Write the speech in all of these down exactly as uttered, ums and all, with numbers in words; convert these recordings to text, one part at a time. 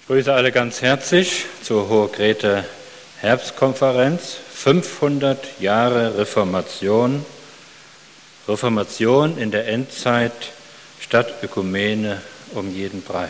Ich grüße alle ganz herzlich zur Hohe Grete Herbstkonferenz. fünfhundert Jahre Reformation. Reformation in der Endzeit statt Ökumene um jeden Preis.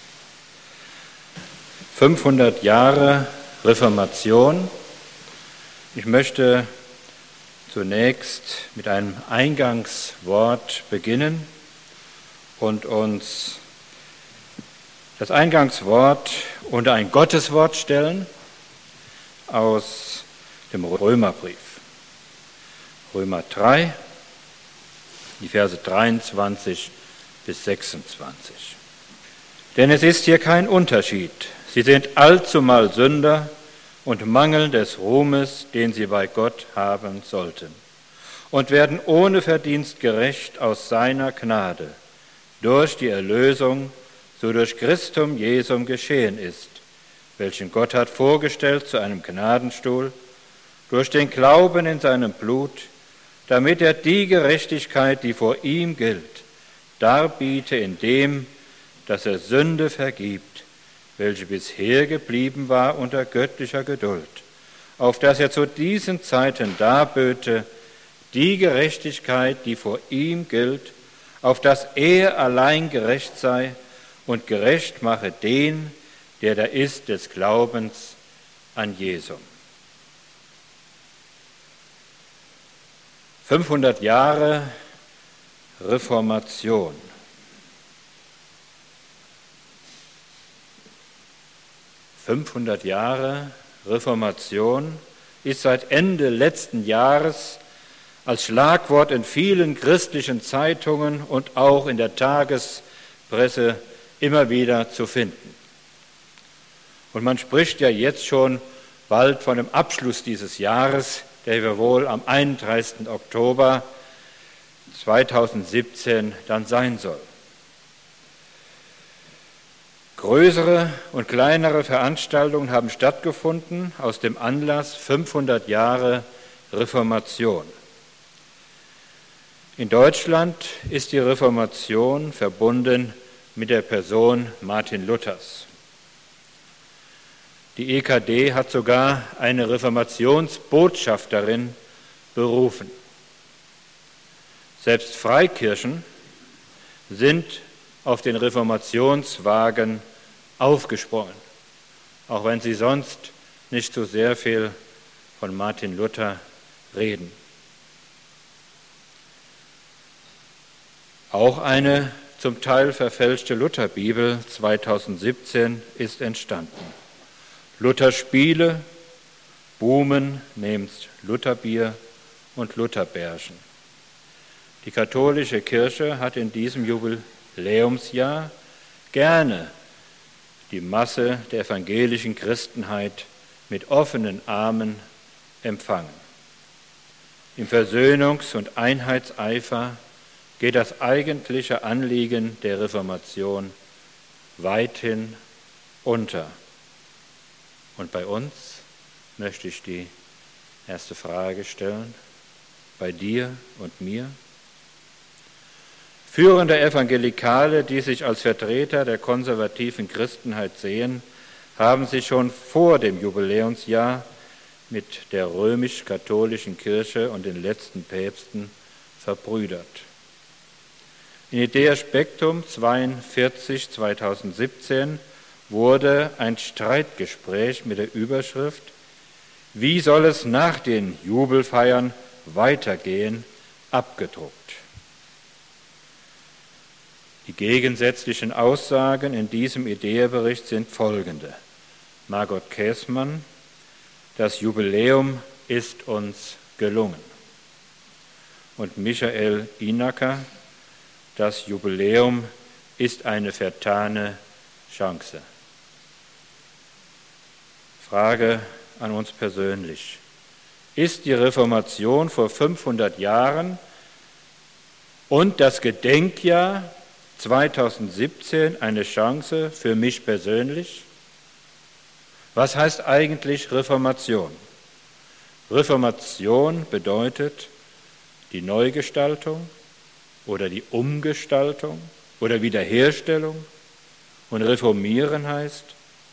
fünfhundert Jahre Reformation. Ich möchte zunächst mit einem Eingangswort beginnen und uns das Eingangswort unter ein Gotteswort stellen aus dem Römerbrief. Römer drei, die Verse dreiundzwanzig bis sechsundzwanzig. Denn es ist hier kein Unterschied. Sie sind allzumal Sünder und mangeln des Ruhmes, den sie bei Gott haben sollten, und werden ohne Verdienst gerecht aus seiner Gnade, durch die Erlösung, so durch Christum Jesum geschehen ist, welchen Gott hat vorgestellt zu einem Gnadenstuhl, durch den Glauben in seinem Blut, damit er die Gerechtigkeit, die vor ihm gilt, darbiete in dem, dass er Sünde vergibt, welche bisher geblieben war unter göttlicher Geduld, auf dass er zu diesen Zeiten darböte, die Gerechtigkeit, die vor ihm gilt, auf dass er allein gerecht sei und gerecht mache den, der da ist des Glaubens an Jesum. fünfhundert Jahre Reformation. fünfhundert Jahre Reformation ist seit Ende letzten Jahres als Schlagwort in vielen christlichen Zeitungen und auch in der Tagespresse immer wieder zu finden. Und man spricht ja jetzt schon bald von dem Abschluss dieses Jahres, der wir wohl am einunddreißigsten Oktober zweitausendsiebzehn dann sein soll. Größere und kleinere Veranstaltungen haben stattgefunden aus dem Anlass fünfhundert Jahre Reformation. In Deutschland ist die Reformation verbunden mit der Person Martin Luthers. Die E K D hat sogar eine Reformationsbotschafterin berufen. Selbst Freikirchen sind auf den Reformationswagen aufgesprungen, auch wenn sie sonst nicht so sehr viel von Martin Luther reden. Auch eine zum Teil verfälschte Lutherbibel zweitausendsiebzehn ist entstanden. Lutherspiele, Buhmen nebst Lutherbier und Lutherbärchen. Die katholische Kirche hat in diesem Jubiläumsjahr gerne die Masse der evangelischen Christenheit mit offenen Armen empfangen. Im Versöhnungs- und Einheitseifer geht das eigentliche Anliegen der Reformation weithin unter. Und bei uns möchte ich die erste Frage stellen, bei dir und mir. Führende Evangelikale, die sich als Vertreter der konservativen Christenheit sehen, haben sich schon vor dem Jubiläumsjahr mit der römisch-katholischen Kirche und den letzten Päpsten verbrüdert. In Idea Spectrum zweiundvierzig zweitausendsiebzehn wurde ein Streitgespräch mit der Überschrift „Wie soll es nach den Jubelfeiern weitergehen?" abgedruckt. Die gegensätzlichen Aussagen in diesem Idea-Bericht sind folgende. Margot Käßmann: Das Jubiläum ist uns gelungen. Und Michael Inacker: Das Jubiläum ist eine vertane Chance. Frage an uns persönlich. Ist die Reformation vor fünfhundert Jahren und das Gedenkjahr zweitausendsiebzehn eine Chance für mich persönlich? Was heißt eigentlich Reformation? Reformation bedeutet die Neugestaltung oder die Umgestaltung oder Wiederherstellung. Und reformieren heißt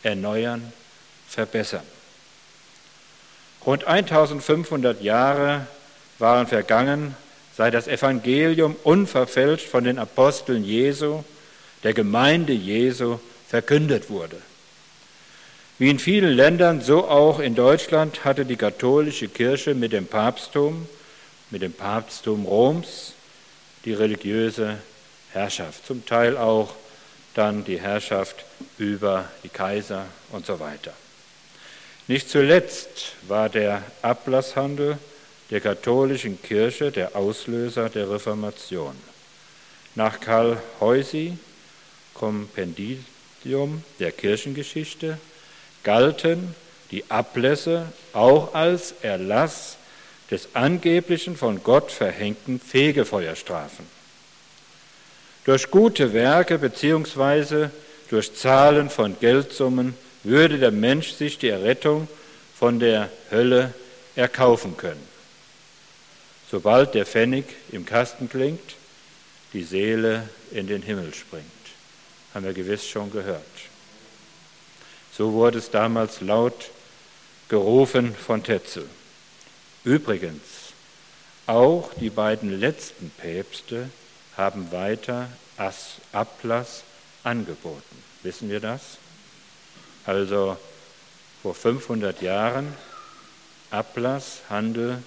erneuern, verbessern. Rund eintausendfünfhundert Jahre waren vergangen, seit das Evangelium unverfälscht von den Aposteln Jesu, der Gemeinde Jesu, verkündet wurde. Wie in vielen Ländern, so auch in Deutschland hatte die katholische Kirche mit dem Papsttum, mit dem Papsttum Roms, die religiöse Herrschaft, zum Teil auch dann die Herrschaft über die Kaiser und so weiter. Nicht zuletzt war der Ablasshandel der katholischen Kirche der Auslöser der Reformation. Nach Karl Heusi, Kompendium der Kirchengeschichte, galten die Ablässe auch als Erlass des angeblichen von Gott verhängten Fegefeuerstrafen. Durch gute Werke bzw. durch Zahlen von Geldsummen würde der Mensch sich die Errettung von der Hölle erkaufen können. Sobald der Pfennig im Kasten klingt, die Seele in den Himmel springt. Haben wir gewiss schon gehört. So wurde es damals laut gerufen von Tetzel. Übrigens, auch die beiden letzten Päpste haben weiter Ablass angeboten. Wissen wir das? Also vor fünfhundert Jahren Ablass, Handel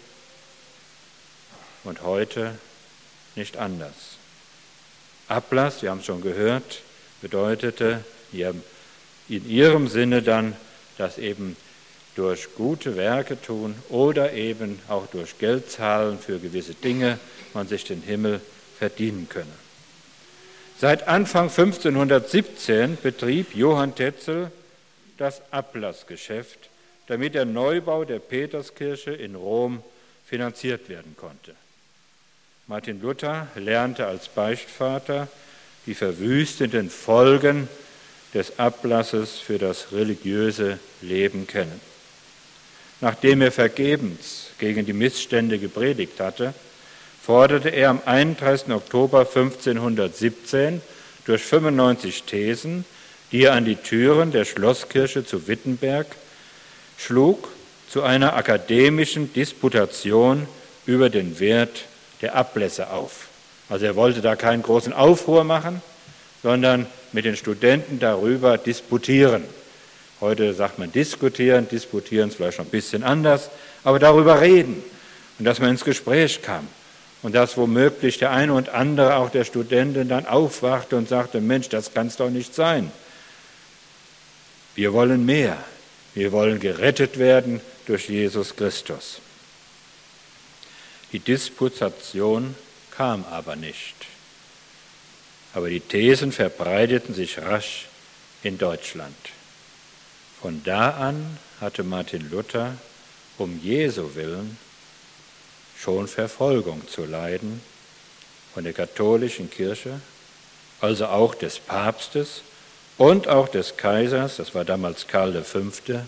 und heute nicht anders. Ablass, wir haben es schon gehört, bedeutete in ihrem Sinne dann, dass eben durch gute Werke tun oder eben auch durch Geld zahlen für gewisse Dinge man sich den Himmel verdienen könne. Seit Anfang fünfzehnhundertsiebzehn betrieb Johann Tetzel das Ablassgeschäft, damit der Neubau der Peterskirche in Rom finanziert werden konnte. Martin Luther lernte als Beichtvater die verwüstenden Folgen des Ablasses für das religiöse Leben kennen. Nachdem er vergebens gegen die Missstände gepredigt hatte, forderte er am einunddreißigsten Oktober fünfzehnhundertsiebzehn durch fünfundneunzig Thesen, die er an die Türen der Schlosskirche zu Wittenberg schlug, zu einer akademischen Disputation über den Wert der Ablässe auf. Also er wollte da keinen großen Aufruhr machen, sondern mit den Studenten darüber disputieren. Heute sagt man diskutieren, disputieren ist vielleicht noch ein bisschen anders, aber darüber reden und dass man ins Gespräch kam und dass womöglich der eine und andere auch der Studenten dann aufwachte und sagte, Mensch, das kann es doch nicht sein. Wir wollen mehr, wir wollen gerettet werden durch Jesus Christus. Die Disputation kam aber nicht. Aber die Thesen verbreiteten sich rasch in Deutschland. Von da an hatte Martin Luther um Jesu willen schon Verfolgung zu leiden von der katholischen Kirche, also auch des Papstes und auch des Kaisers, das war damals Karl der Fünfte.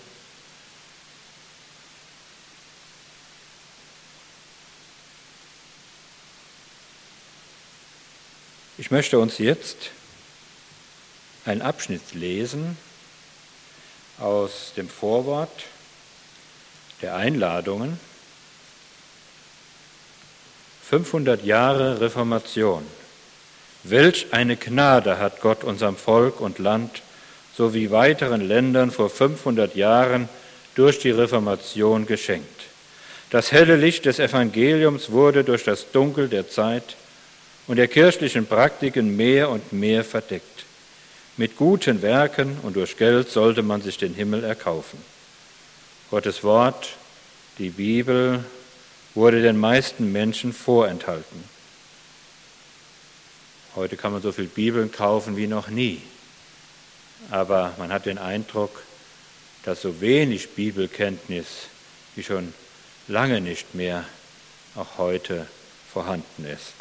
Ich möchte uns jetzt einen Abschnitt lesen aus dem Vorwort der Einladungen. fünfhundert Jahre Reformation. Welch eine Gnade hat Gott unserem Volk und Land sowie weiteren Ländern vor fünfhundert Jahren durch die Reformation geschenkt. Das helle Licht des Evangeliums wurde durch das Dunkel der Zeit und der kirchlichen Praktiken mehr und mehr verdeckt. Mit guten Werken und durch Geld sollte man sich den Himmel erkaufen. Gottes Wort, die Bibel, wurde den meisten Menschen vorenthalten. Heute kann man so viel Bibeln kaufen wie noch nie. Aber man hat den Eindruck, dass so wenig Bibelkenntnis wie schon lange nicht mehr auch heute vorhanden ist.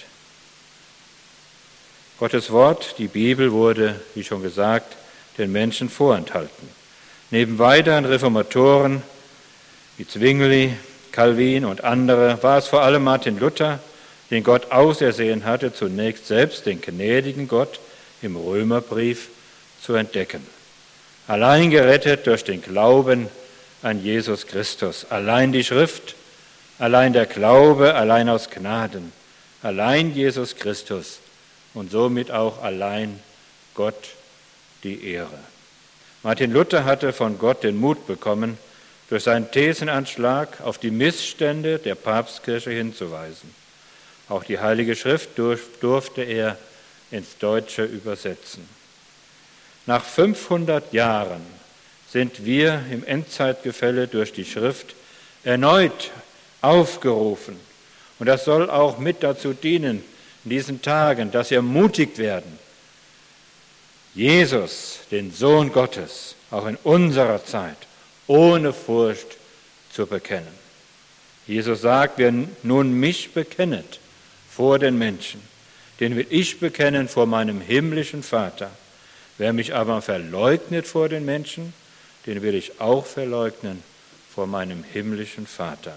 Gottes Wort, die Bibel, wurde, wie schon gesagt, den Menschen vorenthalten. Neben weiteren Reformatoren wie Zwingli, Calvin und andere war es vor allem Martin Luther, den Gott ausersehen hatte, zunächst selbst den gnädigen Gott im Römerbrief zu entdecken. allein gerettet durch den Glauben an Jesus Christus. Allein die Schrift, allein der Glaube, allein aus Gnaden, allein Jesus Christus und somit auch allein Gott die Ehre. Martin Luther hatte von Gott den Mut bekommen, durch seinen Thesenanschlag auf die Missstände der Papstkirche hinzuweisen. Auch die Heilige Schrift durfte er ins Deutsche übersetzen. Nach fünfhundert Jahren sind wir im Endzeitgefälle durch die Schrift erneut aufgerufen. Und das soll auch mit dazu dienen, in diesen Tagen, dass wir ermutigt werden, Jesus, den Sohn Gottes, auch in unserer Zeit ohne Furcht zu bekennen. Jesus sagt, wer nun mich bekennet vor den Menschen, den will ich bekennen vor meinem himmlischen Vater. Wer mich aber verleugnet vor den Menschen, den will ich auch verleugnen vor meinem himmlischen Vater.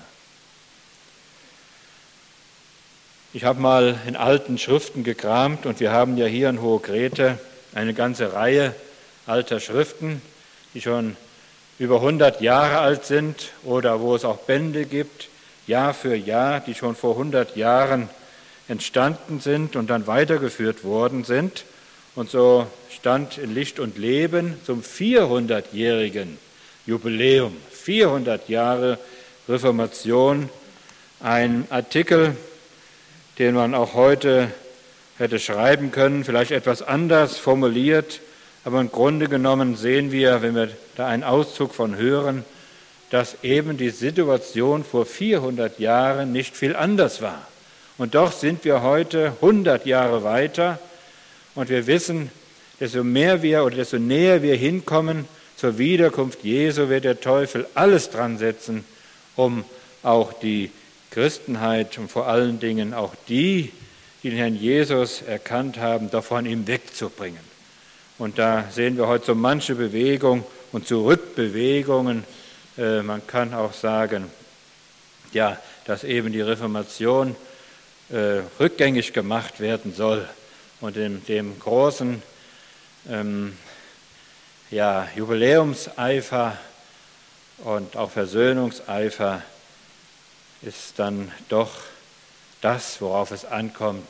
Ich habe mal in alten Schriften gekramt und wir haben ja hier in Hohe Grete eine ganze Reihe alter Schriften, die schon über hundert Jahre alt sind oder wo es auch Bände gibt, Jahr für Jahr, die schon vor hundert Jahren entstanden sind und dann weitergeführt worden sind. Und so stand in Licht und Leben zum vierhundertjährigen Jubiläum, vierhundert Jahre Reformation, ein Artikel, den man auch heute hätte schreiben können, vielleicht etwas anders formuliert, aber im Grunde genommen sehen wir, wenn wir da einen Auszug von hören, dass eben die Situation vor vierhundert Jahren nicht viel anders war. Und doch sind wir heute hundert Jahre weiter und wir wissen, desto mehr wir oder desto näher wir hinkommen zur Wiederkunft Jesu, wird der Teufel alles dran setzen, um auch die Christenheit und vor allen Dingen auch die, die den Herrn Jesus erkannt haben, doch von ihm wegzubringen. Und da sehen wir heute so manche Bewegung und Zurückbewegungen. Äh, man kann auch sagen, ja, dass eben die Reformation äh, rückgängig gemacht werden soll. Und in dem großen ähm, ja, Jubiläumseifer und auch Versöhnungseifer ist dann doch das, worauf es ankommt,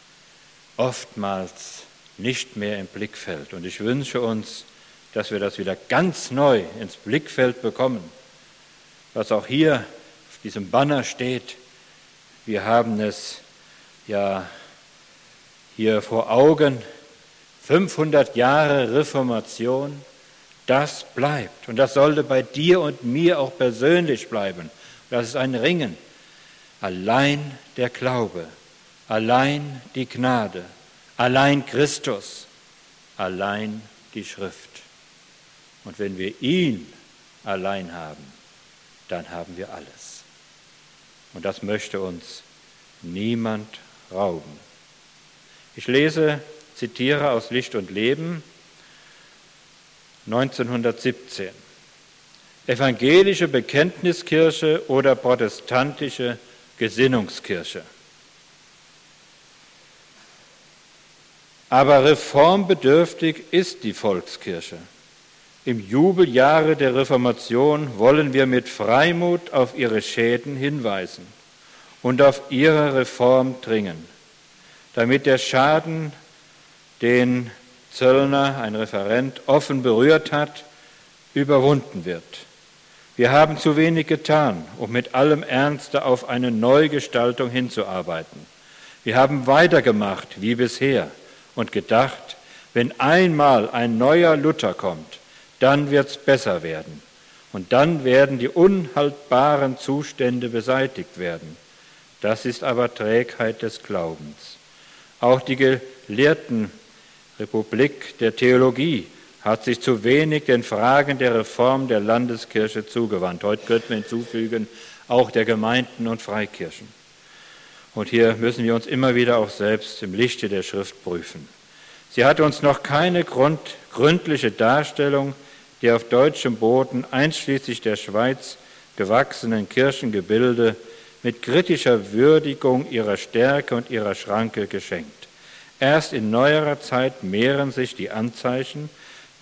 oftmals nicht mehr im Blickfeld. Und ich wünsche uns, dass wir das wieder ganz neu ins Blickfeld bekommen, was auch hier auf diesem Banner steht. Wir haben es ja hier vor Augen, fünfhundert Jahre Reformation, das bleibt. Und das sollte bei dir und mir auch persönlich bleiben. Das ist ein Ringen. Allein der Glaube, allein die Gnade, allein Christus, allein die Schrift. Und wenn wir ihn allein haben, dann haben wir alles. Und das möchte uns niemand rauben. Ich lese, zitiere aus Licht und Leben, neunzehnhundertsiebzehn. Evangelische Bekenntniskirche oder protestantische Gesinnungskirche. Aber reformbedürftig ist die Volkskirche. Im Jubeljahre der Reformation wollen wir mit Freimut auf ihre Schäden hinweisen und auf ihre Reform dringen, damit der Schaden, den Zöllner, ein Referent, offen berührt hat, überwunden wird. Wir haben zu wenig getan, um mit allem Ernste auf eine Neugestaltung hinzuarbeiten. Wir haben weitergemacht wie bisher und gedacht, wenn einmal ein neuer Luther kommt, dann wird's besser werden. Und dann werden die unhaltbaren Zustände beseitigt werden. Das ist aber Trägheit des Glaubens. Auch die Gelehrtenrepublik der Theologie hat sich zu wenig den Fragen der Reform der Landeskirche zugewandt. Heute könnten wir hinzufügen, auch der Gemeinden und Freikirchen. Und hier müssen wir uns immer wieder auch selbst im Lichte der Schrift prüfen. Sie hat uns noch keine Grund, gründliche Darstellung der auf deutschem Boden einschließlich der Schweiz gewachsenen Kirchengebilde mit kritischer Würdigung ihrer Stärke und ihrer Schranke geschenkt. Erst in neuerer Zeit mehren sich die Anzeichen,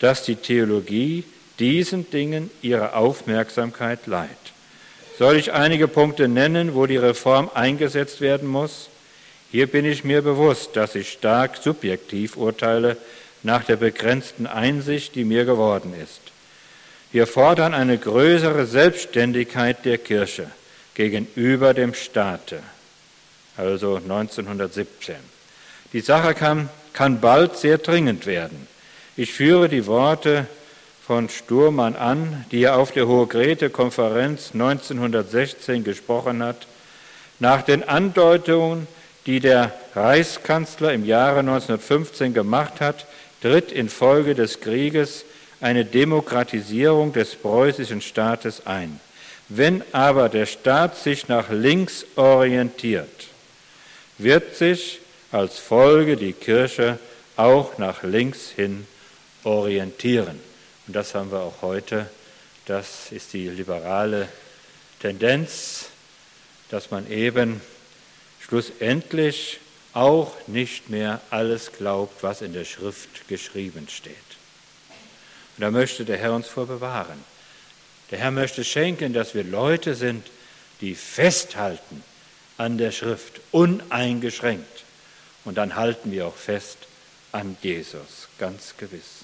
dass die Theologie diesen Dingen ihre Aufmerksamkeit leiht. Soll ich einige Punkte nennen, wo die Reform eingesetzt werden muss? Hier bin ich mir bewusst, dass ich stark subjektiv urteile nach der begrenzten Einsicht, die mir geworden ist. Wir fordern eine größere Selbstständigkeit der Kirche gegenüber dem Staate, also neunzehnhundertsiebzehn. Die Sache kann, kann bald sehr dringend werden. Ich führe die Worte von Sturmann an, die er auf der Hohe-Grete-Konferenz neunzehnhundertsechzehn gesprochen hat. Nach den Andeutungen, die der Reichskanzler im Jahre neunzehnhundertfünfzehn gemacht hat, tritt infolge des Krieges eine Demokratisierung des preußischen Staates ein. Wenn aber der Staat sich nach links orientiert, wird sich als Folge die Kirche auch nach links hin orientieren. Und das haben wir auch heute. Das ist die liberale Tendenz, dass man eben schlussendlich auch nicht mehr alles glaubt, was in der Schrift geschrieben steht. Und da möchte der Herr uns vor bewahren. Der Herr möchte schenken, dass wir Leute sind, die festhalten an der Schrift, uneingeschränkt. Und dann halten wir auch fest an Jesus, ganz gewiss.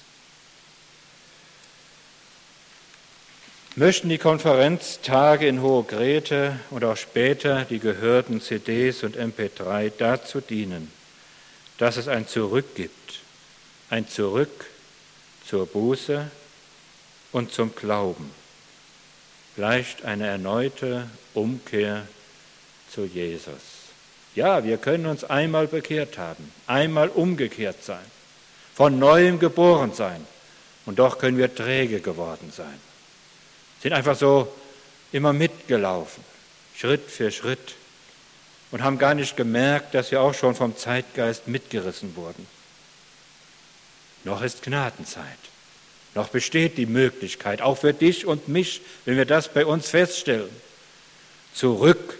Möchten die Konferenztage in Hohe Grete und auch später die gehörten C Ds und M P drei dazu dienen, dass es ein Zurück gibt, ein Zurück zur Buße und zum Glauben, vielleicht eine erneute Umkehr zu Jesus. Ja, wir können uns einmal bekehrt haben, einmal umgekehrt sein, von Neuem geboren sein und doch können wir träge geworden sein. Sind einfach so immer mitgelaufen, Schritt für Schritt und haben gar nicht gemerkt, dass wir auch schon vom Zeitgeist mitgerissen wurden. Noch ist Gnadenzeit, noch besteht die Möglichkeit, auch für dich und mich, wenn wir das bei uns feststellen, zurück,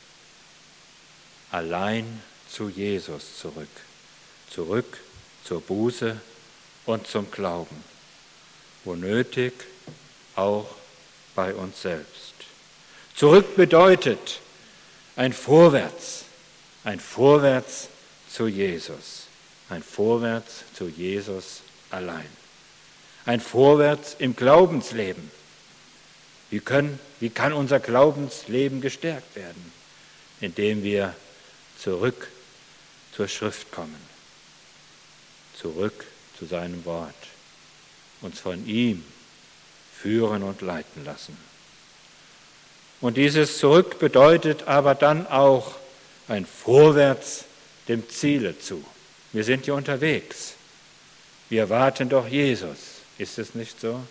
allein zu Jesus zurück, zurück zur Buße und zum Glauben, wo nötig auch bei uns selbst. Zurück bedeutet ein Vorwärts, ein Vorwärts zu Jesus, ein Vorwärts zu Jesus allein, ein Vorwärts im Glaubensleben. Wie, können, wie kann unser Glaubensleben gestärkt werden? Indem wir zurück zur Schrift kommen, zurück zu seinem Wort, uns von ihm führen und leiten lassen. Und dieses Zurück bedeutet aber dann auch ein Vorwärts dem Ziele zu. Wir sind hier unterwegs. Wir erwarten doch Jesus. Ist es nicht so?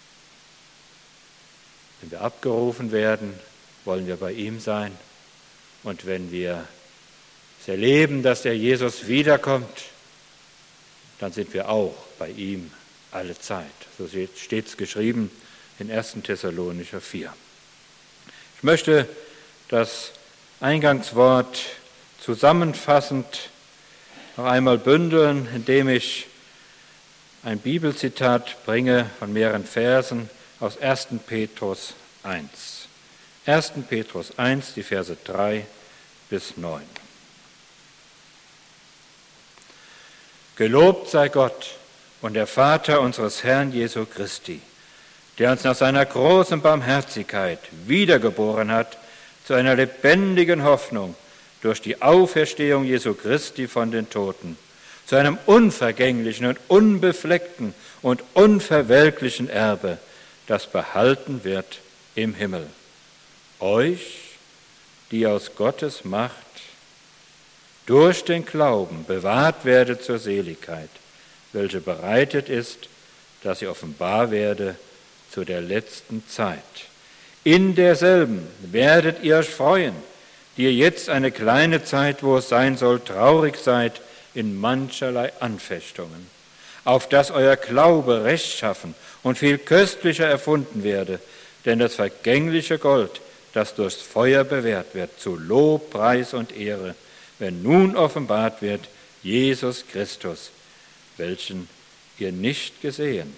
Wenn wir abgerufen werden, wollen wir bei ihm sein. Und wenn wir es erleben, dass der Jesus wiederkommt, dann sind wir auch bei ihm alle Zeit. So steht es geschrieben in ersten Thessalonicher vier. Ich möchte das Eingangswort zusammenfassend noch einmal bündeln, indem ich ein Bibelzitat bringe von mehreren Versen aus ersten Petrus eins. ersten Petrus eins, die Verse drei bis neun. Gelobt sei Gott und der Vater unseres Herrn Jesu Christi, der uns nach seiner großen Barmherzigkeit wiedergeboren hat zu einer lebendigen Hoffnung durch die Auferstehung Jesu Christi von den Toten, zu einem unvergänglichen und unbefleckten und unverwelklichen Erbe, das behalten wird im Himmel. Euch, die aus Gottes Macht durch den Glauben bewahrt werde zur Seligkeit, welche bereitet ist, dass sie offenbar werde zu der letzten Zeit. In derselben werdet ihr euch freuen, die ihr jetzt eine kleine Zeit, wo es sein soll, traurig seid in mancherlei Anfechtungen, auf dass euer Glaube rechtschaffen und viel köstlicher erfunden werde, denn das vergängliche Gold, das durchs Feuer bewährt wird, zu Lob, Preis und Ehre, wenn nun offenbart wird Jesus Christus, welchen ihr nicht gesehen,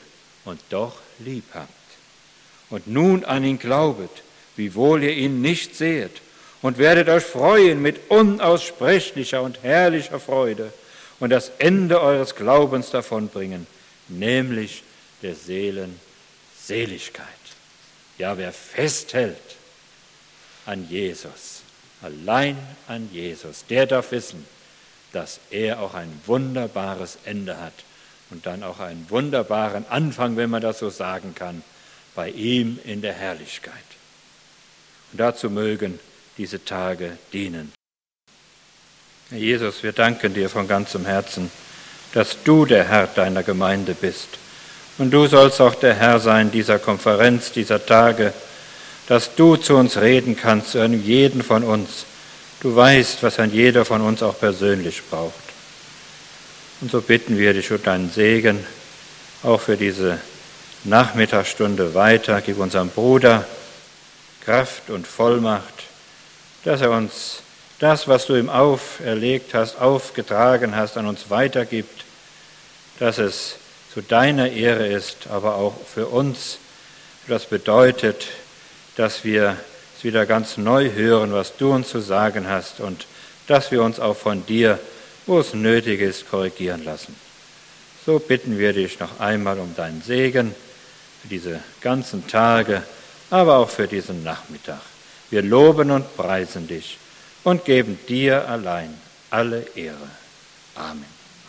und doch lieb habt. Und nun an ihn glaubet, wiewohl ihr ihn nicht sehet, und werdet euch freuen mit unaussprechlicher und herrlicher Freude und das Ende eures Glaubens davonbringen, nämlich der Seelen Seligkeit. Ja, wer festhält an Jesus, allein an Jesus, der darf wissen, dass er auch ein wunderbares Ende hat und dann auch einen wunderbaren Anfang, wenn man das so sagen kann, bei ihm in der Herrlichkeit. Und dazu mögen diese Tage dienen. Herr Jesus, wir danken dir von ganzem Herzen, dass du der Herr deiner Gemeinde bist. Und du sollst auch der Herr sein dieser Konferenz, dieser Tage, dass du zu uns reden kannst, zu einem jeden von uns. Du weißt, was ein jeder von uns auch persönlich braucht. Und so bitten wir dich um deinen Segen, auch für diese Nachmittagsstunde weiter. Gib unserem Bruder Kraft und Vollmacht, dass er uns das, was du ihm auferlegt hast, aufgetragen hast, an uns weitergibt, dass es zu deiner Ehre ist, aber auch für uns. Das bedeutet, dass wir es wieder ganz neu hören, was du uns zu sagen hast und dass wir uns auch von dir, wo es nötig ist, korrigieren lassen. So bitten wir dich noch einmal um deinen Segen für diese ganzen Tage, aber auch für diesen Nachmittag. Wir loben und preisen dich und geben dir allein alle Ehre. Amen.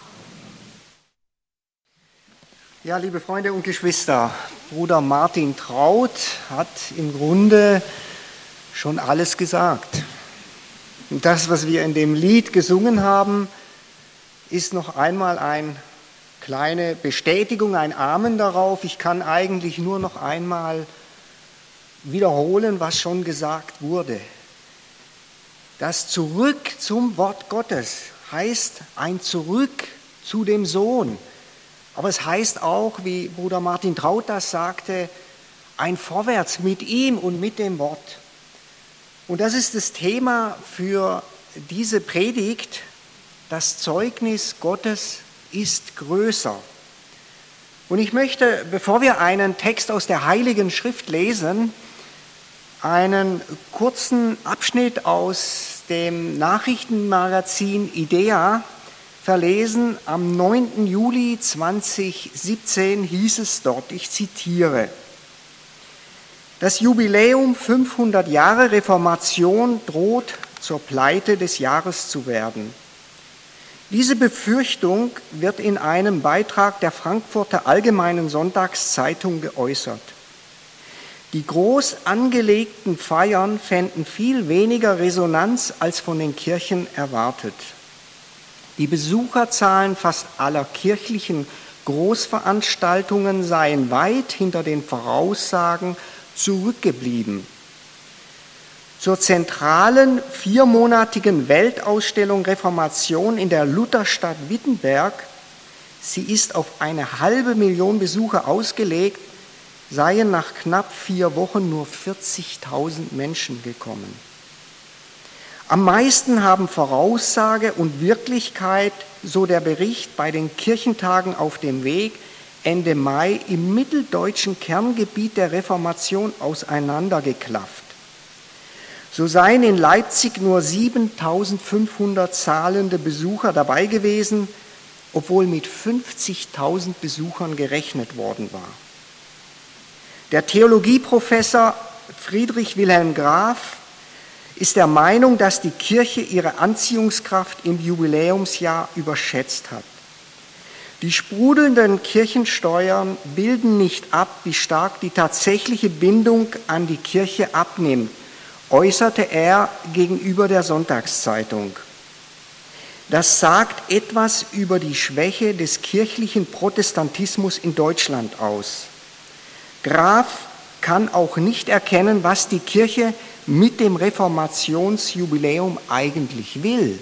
Ja, liebe Freunde und Geschwister, Bruder Martin Traut hat im Grunde schon alles gesagt. Und das, was wir in dem Lied gesungen haben, ist noch einmal eine kleine Bestätigung, ein Amen darauf. Ich kann eigentlich nur noch einmal wiederholen, was schon gesagt wurde. Das Zurück zum Wort Gottes heißt ein Zurück zu dem Sohn. Aber es heißt auch, wie Bruder Martin Traut das sagte, ein Vorwärts mit ihm und mit dem Wort. Und das ist das Thema für diese Predigt. Das Zeugnis Gottes ist größer. Und ich möchte, bevor wir einen Text aus der Heiligen Schrift lesen, einen kurzen Abschnitt aus dem Nachrichtenmagazin IDEA verlesen. Am neunten Juli zweitausendsiebzehn hieß es dort, ich zitiere: Das Jubiläum fünfhundert Jahre Reformation droht zur Pleite des Jahres zu werden. Diese Befürchtung wird in einem Beitrag der Frankfurter Allgemeinen Sonntagszeitung geäußert. Die groß angelegten Feiern fänden viel weniger Resonanz als von den Kirchen erwartet. Die Besucherzahlen fast aller kirchlichen Großveranstaltungen seien weit hinter den Voraussagen zurückgeblieben. Zur zentralen viermonatigen Weltausstellung Reformation in der Lutherstadt Wittenberg, sie ist auf eine halbe Million Besucher ausgelegt, seien nach knapp vier Wochen nur vierzigtausend Menschen gekommen. Am meisten haben Voraussage und Wirklichkeit, so der Bericht, bei den Kirchentagen auf dem Weg Ende Mai im mitteldeutschen Kerngebiet der Reformation auseinandergeklafft. So seien in Leipzig nur siebentausendfünfhundert zahlende Besucher dabei gewesen, obwohl mit fünfzigtausend Besuchern gerechnet worden war. Der Theologieprofessor Friedrich Wilhelm Graf ist der Meinung, dass die Kirche ihre Anziehungskraft im Jubiläumsjahr überschätzt hat. Die sprudelnden Kirchensteuern bilden nicht ab, wie stark die tatsächliche Bindung an die Kirche abnimmt, äußerte er gegenüber der Sonntagszeitung. Das sagt etwas über die Schwäche des kirchlichen Protestantismus in Deutschland aus. Graf kann auch nicht erkennen, was die Kirche mit dem Reformationsjubiläum eigentlich will.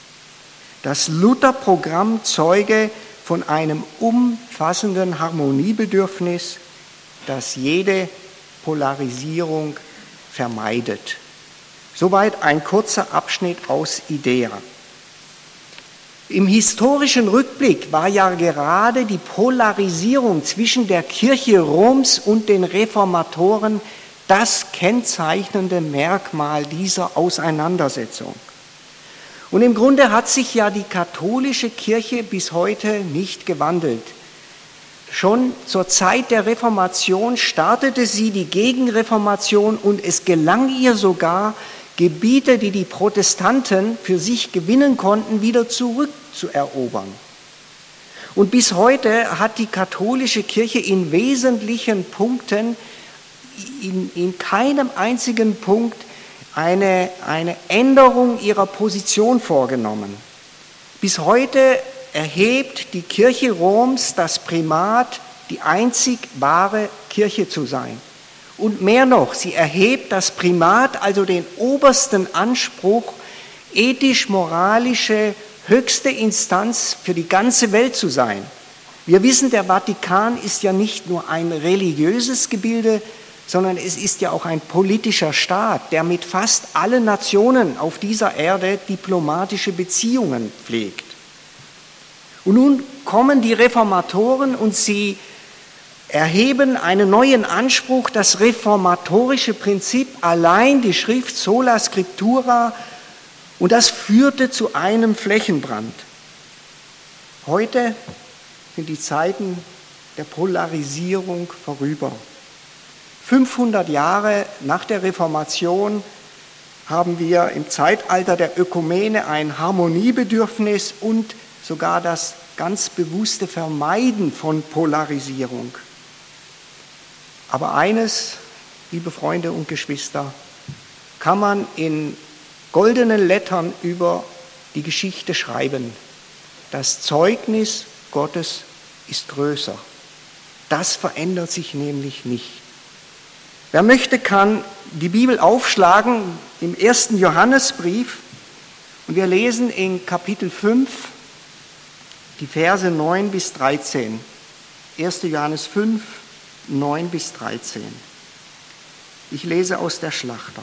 Das Luther-Programm zeuge von einem umfassenden Harmoniebedürfnis, das jede Polarisierung vermeidet. Soweit ein kurzer Abschnitt aus IDEA. Im historischen Rückblick war ja gerade die Polarisierung zwischen der Kirche Roms und den Reformatoren das kennzeichnende Merkmal dieser Auseinandersetzung. Und im Grunde hat sich ja die katholische Kirche bis heute nicht gewandelt. Schon zur Zeit der Reformation startete sie die Gegenreformation und es gelang ihr sogar, Gebiete, die die Protestanten für sich gewinnen konnten, wieder zurückzuerobern. Und bis heute hat die katholische Kirche in wesentlichen Punkten, in, in keinem einzigen Punkt eine, eine Änderung ihrer Position vorgenommen. Bis heute erhebt die Kirche Roms das Primat, die einzig wahre Kirche zu sein. Und mehr noch, sie erhebt das Primat, also den obersten Anspruch, ethisch-moralische höchste Instanz für die ganze Welt zu sein. Wir wissen, der Vatikan ist ja nicht nur ein religiöses Gebilde, sondern es ist ja auch ein politischer Staat, der mit fast allen Nationen auf dieser Erde diplomatische Beziehungen pflegt. Und nun kommen die Reformatoren und sie erheben einen neuen Anspruch, das reformatorische Prinzip, allein die Schrift sola scriptura, und das führte zu einem Flächenbrand. Heute sind die Zeiten der Polarisierung vorüber. fünfhundert Jahre nach der Reformation haben wir im Zeitalter der Ökumene ein Harmoniebedürfnis und sogar das ganz bewusste Vermeiden von Polarisierung. Aber eines, liebe Freunde und Geschwister, kann man in goldenen Lettern über die Geschichte schreiben. Das Zeugnis Gottes ist größer. Das verändert sich nämlich nicht. Wer möchte, kann die Bibel aufschlagen im ersten Johannesbrief und wir lesen in Kapitel fünf die Verse neun bis dreizehn. erster Johannes fünf, neun bis dreizehn. Ich lese aus der Schlachter.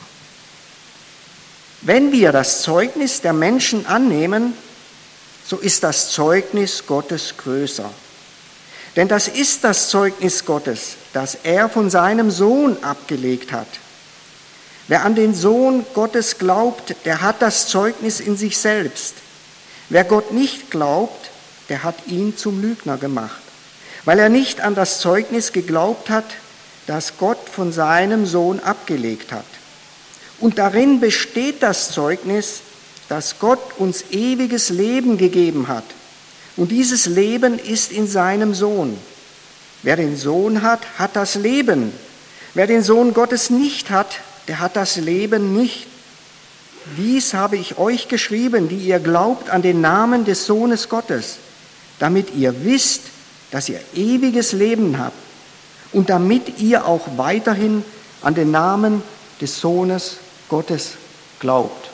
Wenn wir das Zeugnis der Menschen annehmen, so ist das Zeugnis Gottes größer. Denn das ist das Zeugnis Gottes, das er von seinem Sohn abgelegt hat. Wer an den Sohn Gottes glaubt, der hat das Zeugnis in sich selbst. Wer Gott nicht glaubt, der hat ihn zum Lügner gemacht, weil er nicht an das Zeugnis geglaubt hat, das Gott von seinem Sohn abgelegt hat. Und darin besteht das Zeugnis, dass Gott uns ewiges Leben gegeben hat. Und dieses Leben ist in seinem Sohn. Wer den Sohn hat, hat das Leben. Wer den Sohn Gottes nicht hat, der hat das Leben nicht. Dies habe ich euch geschrieben, die ihr glaubt an den Namen des Sohnes Gottes, damit ihr wisst, dass ihr ewiges Leben habt und damit ihr auch weiterhin an den Namen des Sohnes Gottes glaubt.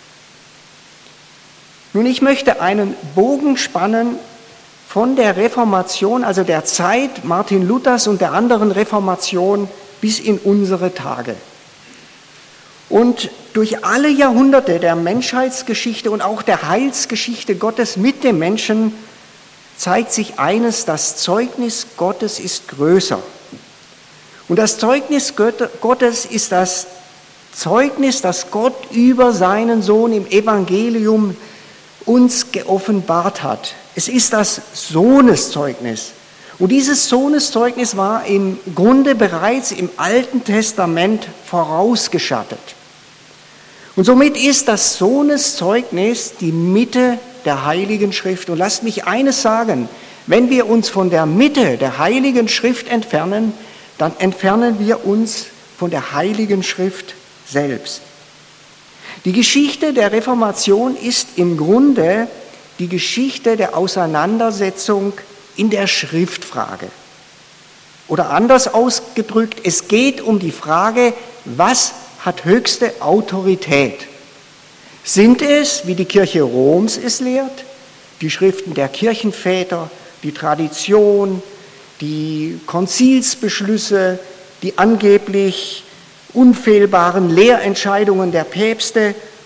Nun, ich möchte einen Bogen spannen von der Reformation, also der Zeit Martin Luthers und der anderen Reformation bis in unsere Tage. Und durch alle Jahrhunderte der Menschheitsgeschichte und auch der Heilsgeschichte Gottes mit dem Menschen zeigt sich eines: das Zeugnis Gottes ist größer. Und das Zeugnis Gottes ist das Zeugnis, das Gott über seinen Sohn im Evangelium uns geoffenbart hat. Es ist das Sohneszeugnis. Und dieses Sohneszeugnis war im Grunde bereits im Alten Testament vorausgeschattet. Und somit ist das Sohneszeugnis die Mitte der Heiligen Schrift. Und lasst mich eines sagen: Wenn wir uns von der Mitte der Heiligen Schrift entfernen, dann entfernen wir uns von der Heiligen Schrift selbst. Die Geschichte der Reformation ist im Grunde die Geschichte der Auseinandersetzung in der Schriftfrage. Oder anders ausgedrückt, es geht um die Frage, was hat höchste Autorität? Sind es, wie die Kirche Roms es lehrt, die Schriften der Kirchenväter, die Tradition, die Konzilsbeschlüsse, die angeblich unfehlbaren Lehrentscheidungen der Päpste,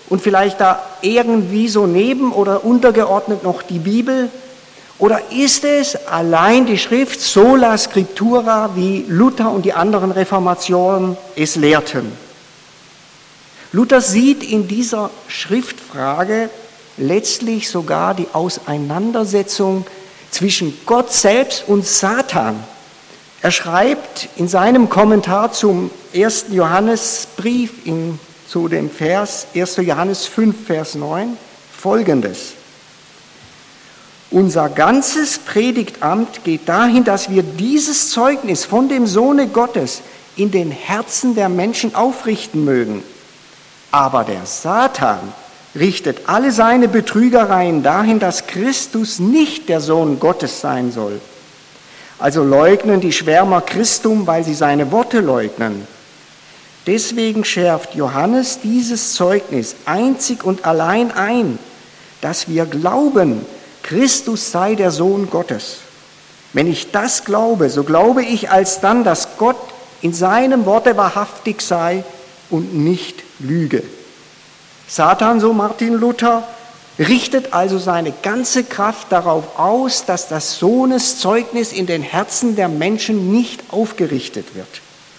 und vielleicht da irgendwie so neben oder untergeordnet noch die Bibel? Oder ist es allein die Schrift sola scriptura, wie Luther und die anderen Reformatoren es lehrten? Luther sieht in dieser Schriftfrage letztlich sogar die Auseinandersetzung zwischen Gott selbst und Satan. Er schreibt in seinem Kommentar zum ersten Johannesbrief in, zu dem Vers erster Johannes fünf, Vers neun Folgendes. Unser ganzes Predigtamt geht dahin, dass wir dieses Zeugnis von dem Sohne Gottes in den Herzen der Menschen aufrichten mögen. Aber der Satan richtet alle seine Betrügereien dahin, dass Christus nicht der Sohn Gottes sein soll. Also leugnen die Schwärmer Christum, weil sie seine Worte leugnen. Deswegen schärft Johannes dieses Zeugnis einzig und allein ein, dass wir glauben, Christus sei der Sohn Gottes. Wenn ich das glaube, so glaube ich alsdann, dass Gott in seinem Worte wahrhaftig sei und nicht lüge. Satan, so Martin Luther, richtet also seine ganze Kraft darauf aus, dass das Sohneszeugnis in den Herzen der Menschen nicht aufgerichtet wird.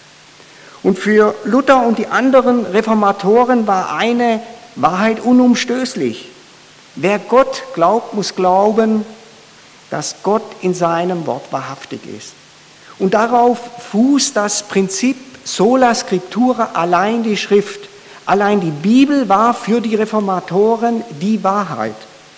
Und für Luther und die anderen Reformatoren war eine Wahrheit unumstößlich. Wer Gott glaubt, muss glauben, dass Gott in seinem Wort wahrhaftig ist. Und darauf fußt das Prinzip sola scriptura, allein die Schrift. Allein die Bibel war für die Reformatoren die Wahrheit.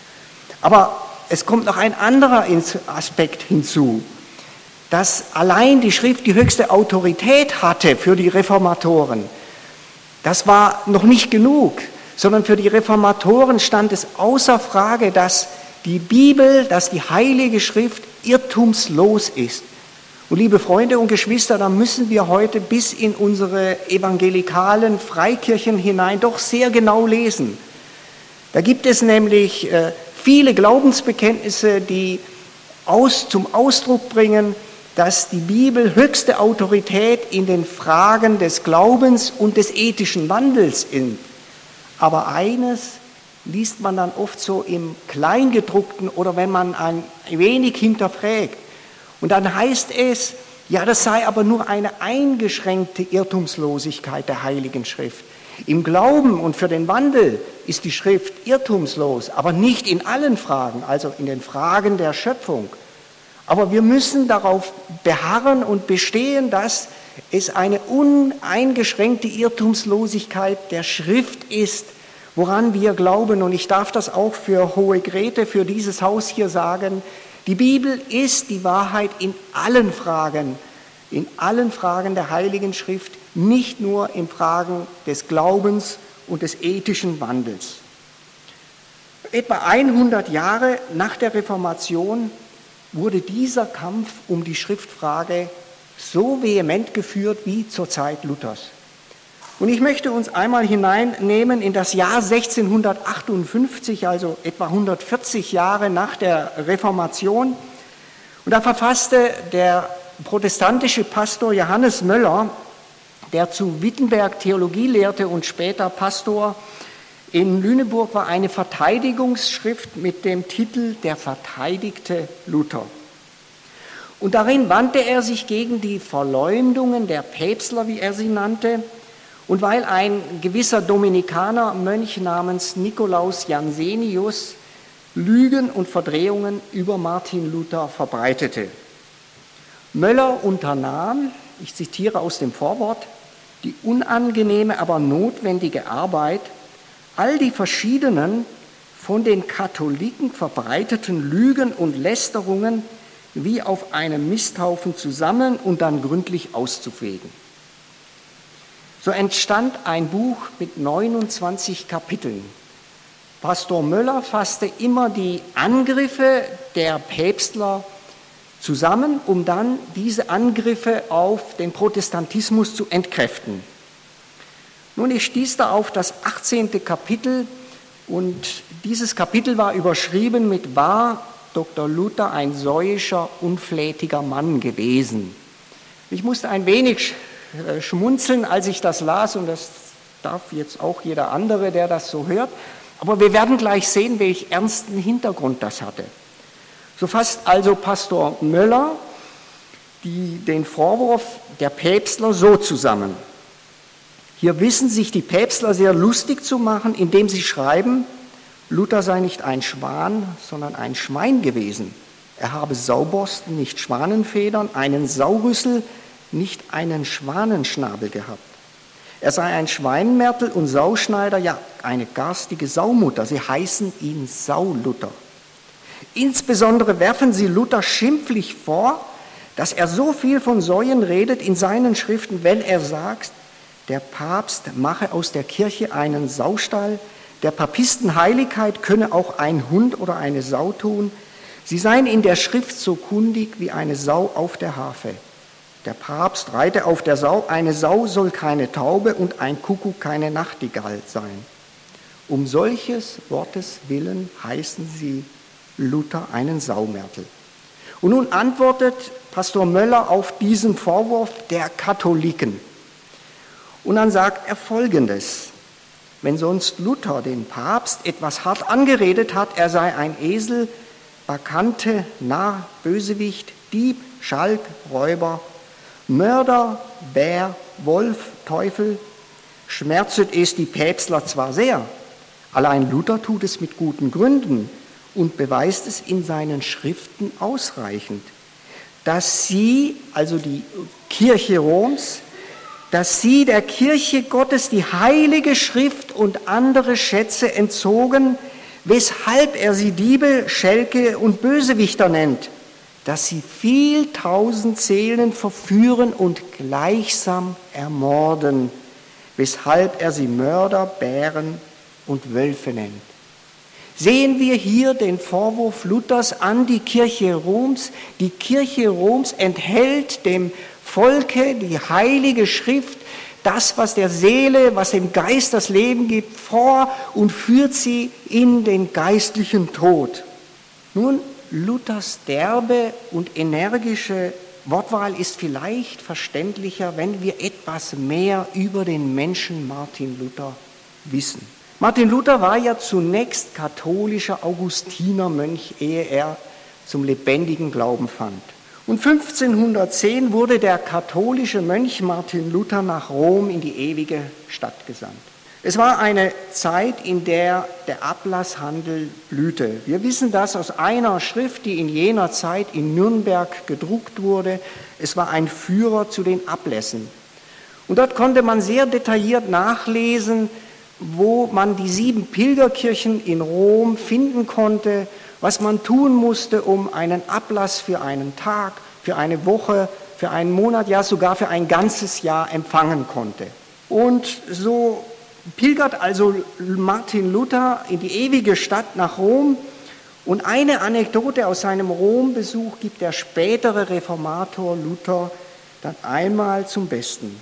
Aber es kommt noch ein anderer Aspekt hinzu, dass allein die Schrift die höchste Autorität hatte für die Reformatoren. Das war noch nicht genug, sondern für die Reformatoren stand es außer Frage, dass die Bibel, dass die Heilige Schrift irrtumslos ist. Und liebe Freunde und Geschwister, da müssen wir heute bis in unsere evangelikalen Freikirchen hinein doch sehr genau lesen. Da gibt es nämlich äh, viele Glaubensbekenntnisse, die aus, zum Ausdruck bringen, dass die Bibel höchste Autorität in den Fragen des Glaubens und des ethischen Wandels ist. Aber eines liest man dann oft so im Kleingedruckten oder wenn man ein wenig hinterfragt. Und dann heißt es, ja, das sei aber nur eine eingeschränkte Irrtumslosigkeit der Heiligen Schrift. Im Glauben und für den Wandel ist die Schrift irrtumslos, aber nicht in allen Fragen, also in den Fragen der Schöpfung. Aber wir müssen darauf beharren und bestehen, dass es eine uneingeschränkte Irrtumslosigkeit der Schrift ist, woran wir glauben. Und ich darf das auch für Hohe Grete, für dieses Haus hier sagen. Die Bibel ist die Wahrheit in allen Fragen, in allen Fragen der Heiligen Schrift, nicht nur in Fragen des Glaubens und des ethischen Wandels. Etwa hundert Jahre nach der Reformation wurde dieser Kampf um die Schriftfrage so vehement geführt wie zur Zeit Luthers. Und ich möchte uns einmal hineinnehmen in das Jahr sechzehnhundertachtundfünfzig, also etwa hundertvierzig Jahre nach der Reformation. Und da verfasste der protestantische Pastor Johannes Möller, der zu Wittenberg Theologie lehrte und später Pastor in Lüneburg war, eine Verteidigungsschrift mit dem Titel Der verteidigte Luther. Und darin wandte er sich gegen die Verleumdungen der Päpstler, wie er sie nannte, und weil ein gewisser Dominikanermönch namens Nikolaus Jansenius Lügen und Verdrehungen über Martin Luther verbreitete. Möller unternahm, ich zitiere aus dem Vorwort, die unangenehme, aber notwendige Arbeit, all die verschiedenen von den Katholiken verbreiteten Lügen und Lästerungen wie auf einem Misthaufen zu sammeln und dann gründlich auszufegen. So entstand ein Buch mit neunundzwanzig Kapiteln. Pastor Möller fasste immer die Angriffe der Päpstler zusammen, um dann diese Angriffe auf den Protestantismus zu entkräften. Nun, ich stieß da auf das achtzehnte Kapitel und dieses Kapitel war überschrieben mit "War Doktor Luther ein säuischer, unflätiger Mann gewesen?" Ich musste ein wenig schmunzeln, als ich das las, und das darf jetzt auch jeder andere, der das so hört. Aber wir werden gleich sehen, welch ernsten Hintergrund das hatte. So fasst also Pastor Möller die, den Vorwurf der Päpstler so zusammen. Hier wissen sich die Päpstler sehr lustig zu machen, indem sie schreiben, Luther sei nicht ein Schwan, sondern ein Schwein gewesen. Er habe Sauborsten, nicht Schwanenfedern, einen Saurüssel, nicht einen Schwanenschnabel gehabt. Er sei ein Schweinmärtel und Sauschneider, ja, eine garstige Saumutter. Sie heißen ihn Sauluther. Insbesondere werfen sie Luther schimpflich vor, dass er so viel von Säuen redet in seinen Schriften, wenn er sagt, der Papst mache aus der Kirche einen Saustall, der Papistenheiligkeit könne auch ein Hund oder eine Sau tun. Sie seien in der Schrift so kundig wie eine Sau auf der Harfe. Der Papst reite auf der Sau, eine Sau soll keine Taube und ein Kuckuck keine Nachtigall sein. Um solches Wortes willen heißen sie Luther einen Saumärtel. Und nun antwortet Pastor Möller auf diesen Vorwurf der Katholiken. Und dann sagt er Folgendes: Wenn sonst Luther den Papst etwas hart angeredet hat, er sei ein Esel, Bakante, Narr, Bösewicht, Dieb, Schalk, Räuber, Mörder, Bär, Wolf, Teufel, schmerzet es die Päpstler zwar sehr, allein Luther tut es mit guten Gründen und beweist es in seinen Schriften ausreichend, dass sie, also die Kirche Roms, dass sie der Kirche Gottes die heilige Schrift und andere Schätze entzogen, weshalb er sie Diebe, Schälke und Bösewichter nennt, dass sie viel tausend Seelen verführen und gleichsam ermorden, weshalb er sie Mörder, Bären und Wölfe nennt. Sehen wir hier den Vorwurf Luthers an die Kirche Roms. Die Kirche Roms enthält dem Volke die heilige Schrift, das, was der Seele, was dem Geist das Leben gibt, vor und führt sie in den geistlichen Tod. Nun, Luthers derbe und energische Wortwahl ist vielleicht verständlicher, wenn wir etwas mehr über den Menschen Martin Luther wissen. Martin Luther war ja zunächst katholischer Augustinermönch, ehe er zum lebendigen Glauben fand. Und fünfzehnhundertzehn wurde der katholische Mönch Martin Luther nach Rom in die ewige Stadt gesandt. Es war eine Zeit, in der der Ablasshandel blühte. Wir wissen das aus einer Schrift, die in jener Zeit in Nürnberg gedruckt wurde. Es war ein Führer zu den Ablässen. Und dort konnte man sehr detailliert nachlesen, wo man die sieben Pilgerkirchen in Rom finden konnte, was man tun musste, um einen Ablass für einen Tag, für eine Woche, für einen Monat, ja sogar für ein ganzes Jahr empfangen konnte. Und so pilgert also Martin Luther in die ewige Stadt nach Rom. Und eine Anekdote aus seinem Rom-Besuch gibt der spätere Reformator Luther dann einmal zum Besten.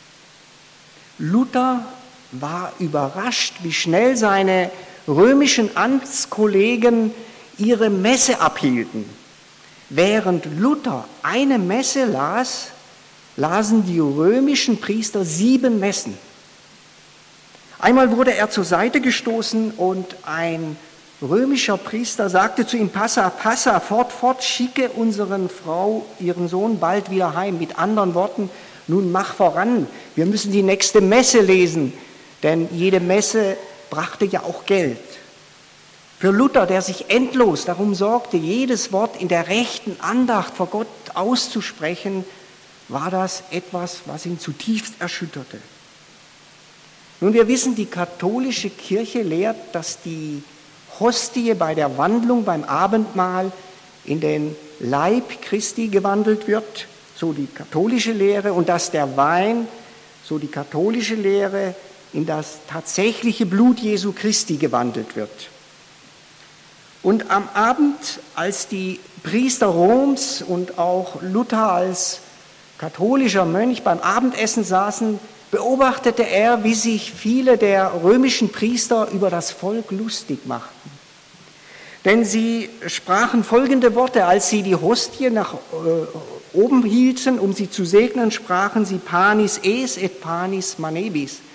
Luther war überrascht, wie schnell seine römischen Amtskollegen ihre Messe abhielten. Während Luther eine Messe las, lasen die römischen Priester sieben Messen. Einmal wurde er zur Seite gestoßen und ein römischer Priester sagte zu ihm, Passa, Passa, fort, fort, schicke unseren Frau, ihren Sohn bald wieder heim. Mit anderen Worten, nun mach voran, wir müssen die nächste Messe lesen, denn jede Messe brachte ja auch Geld. Für Luther, der sich endlos darum sorgte, jedes Wort in der rechten Andacht vor Gott auszusprechen, war das etwas, was ihn zutiefst erschütterte. Nun, wir wissen, die katholische Kirche lehrt, dass die Hostie bei der Wandlung beim Abendmahl in den Leib Christi gewandelt wird, so die katholische Lehre, und dass der Wein, so die katholische Lehre, in das tatsächliche Blut Jesu Christi gewandelt wird. Und am Abend, als die Priester Roms und auch Luther als katholischer Mönch beim Abendessen saßen, beobachtete er, wie sich viele der römischen Priester über das Volk lustig machten. Denn sie sprachen folgende Worte, als sie die Hostie nach äh, oben hielten, um sie zu segnen, sprachen sie Panis es et panis manebis.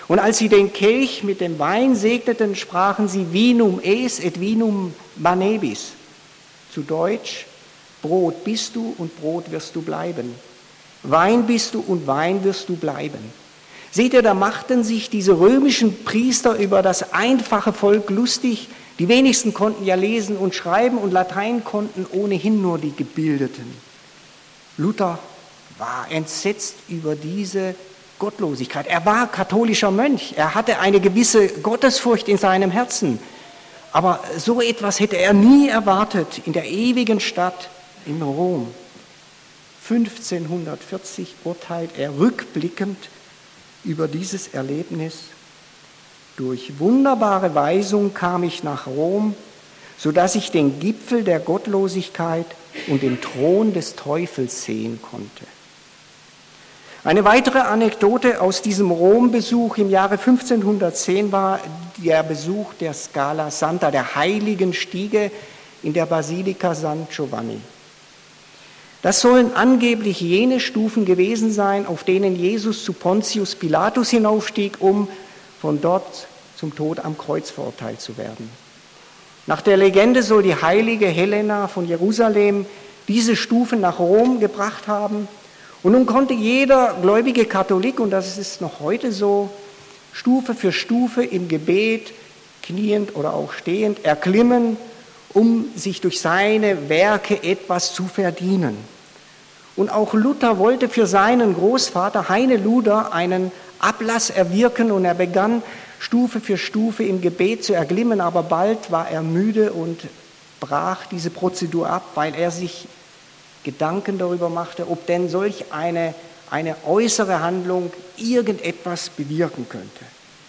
Und als sie den Kelch mit dem Wein segneten, sprachen sie vinum es et vinum manebis. Zu Deutsch, Brot bist du und Brot wirst du bleiben. Wein bist du und Wein wirst du bleiben. Seht ihr, da machten sich diese römischen Priester über das einfache Volk lustig. Die wenigsten konnten ja lesen und schreiben und Latein konnten ohnehin nur die Gebildeten. Luther war entsetzt über diese Gottlosigkeit. Er war katholischer Mönch. Er hatte eine gewisse Gottesfurcht in seinem Herzen. Aber so etwas hätte er nie erwartet in der ewigen Stadt in Rom. fünfzehnhundertvierzig urteilt er rückblickend über dieses Erlebnis. Durch wunderbare Weisung kam ich nach Rom, sodass ich den Gipfel der Gottlosigkeit und den Thron des Teufels sehen konnte. Eine weitere Anekdote aus diesem Rom-Besuch im Jahre fünfzehnhundertzehn war der Besuch der Scala Santa, der heiligen Stiege in der Basilika San Giovanni. Das sollen angeblich jene Stufen gewesen sein, auf denen Jesus zu Pontius Pilatus hinaufstieg, um von dort zum Tod am Kreuz verurteilt zu werden. Nach der Legende soll die heilige Helena von Jerusalem diese Stufen nach Rom gebracht haben. Und nun konnte jeder gläubige Katholik, und das ist noch heute so, Stufe für Stufe im Gebet, kniend oder auch stehend, erklimmen, um sich durch seine Werke etwas zu verdienen. Und auch Luther wollte für seinen Großvater Heine Luder einen Ablass erwirken und er begann Stufe für Stufe im Gebet zu erklimmen, aber bald war er müde und brach diese Prozedur ab, weil er sich Gedanken darüber machte, ob denn solch eine, eine äußere Handlung irgendetwas bewirken könnte.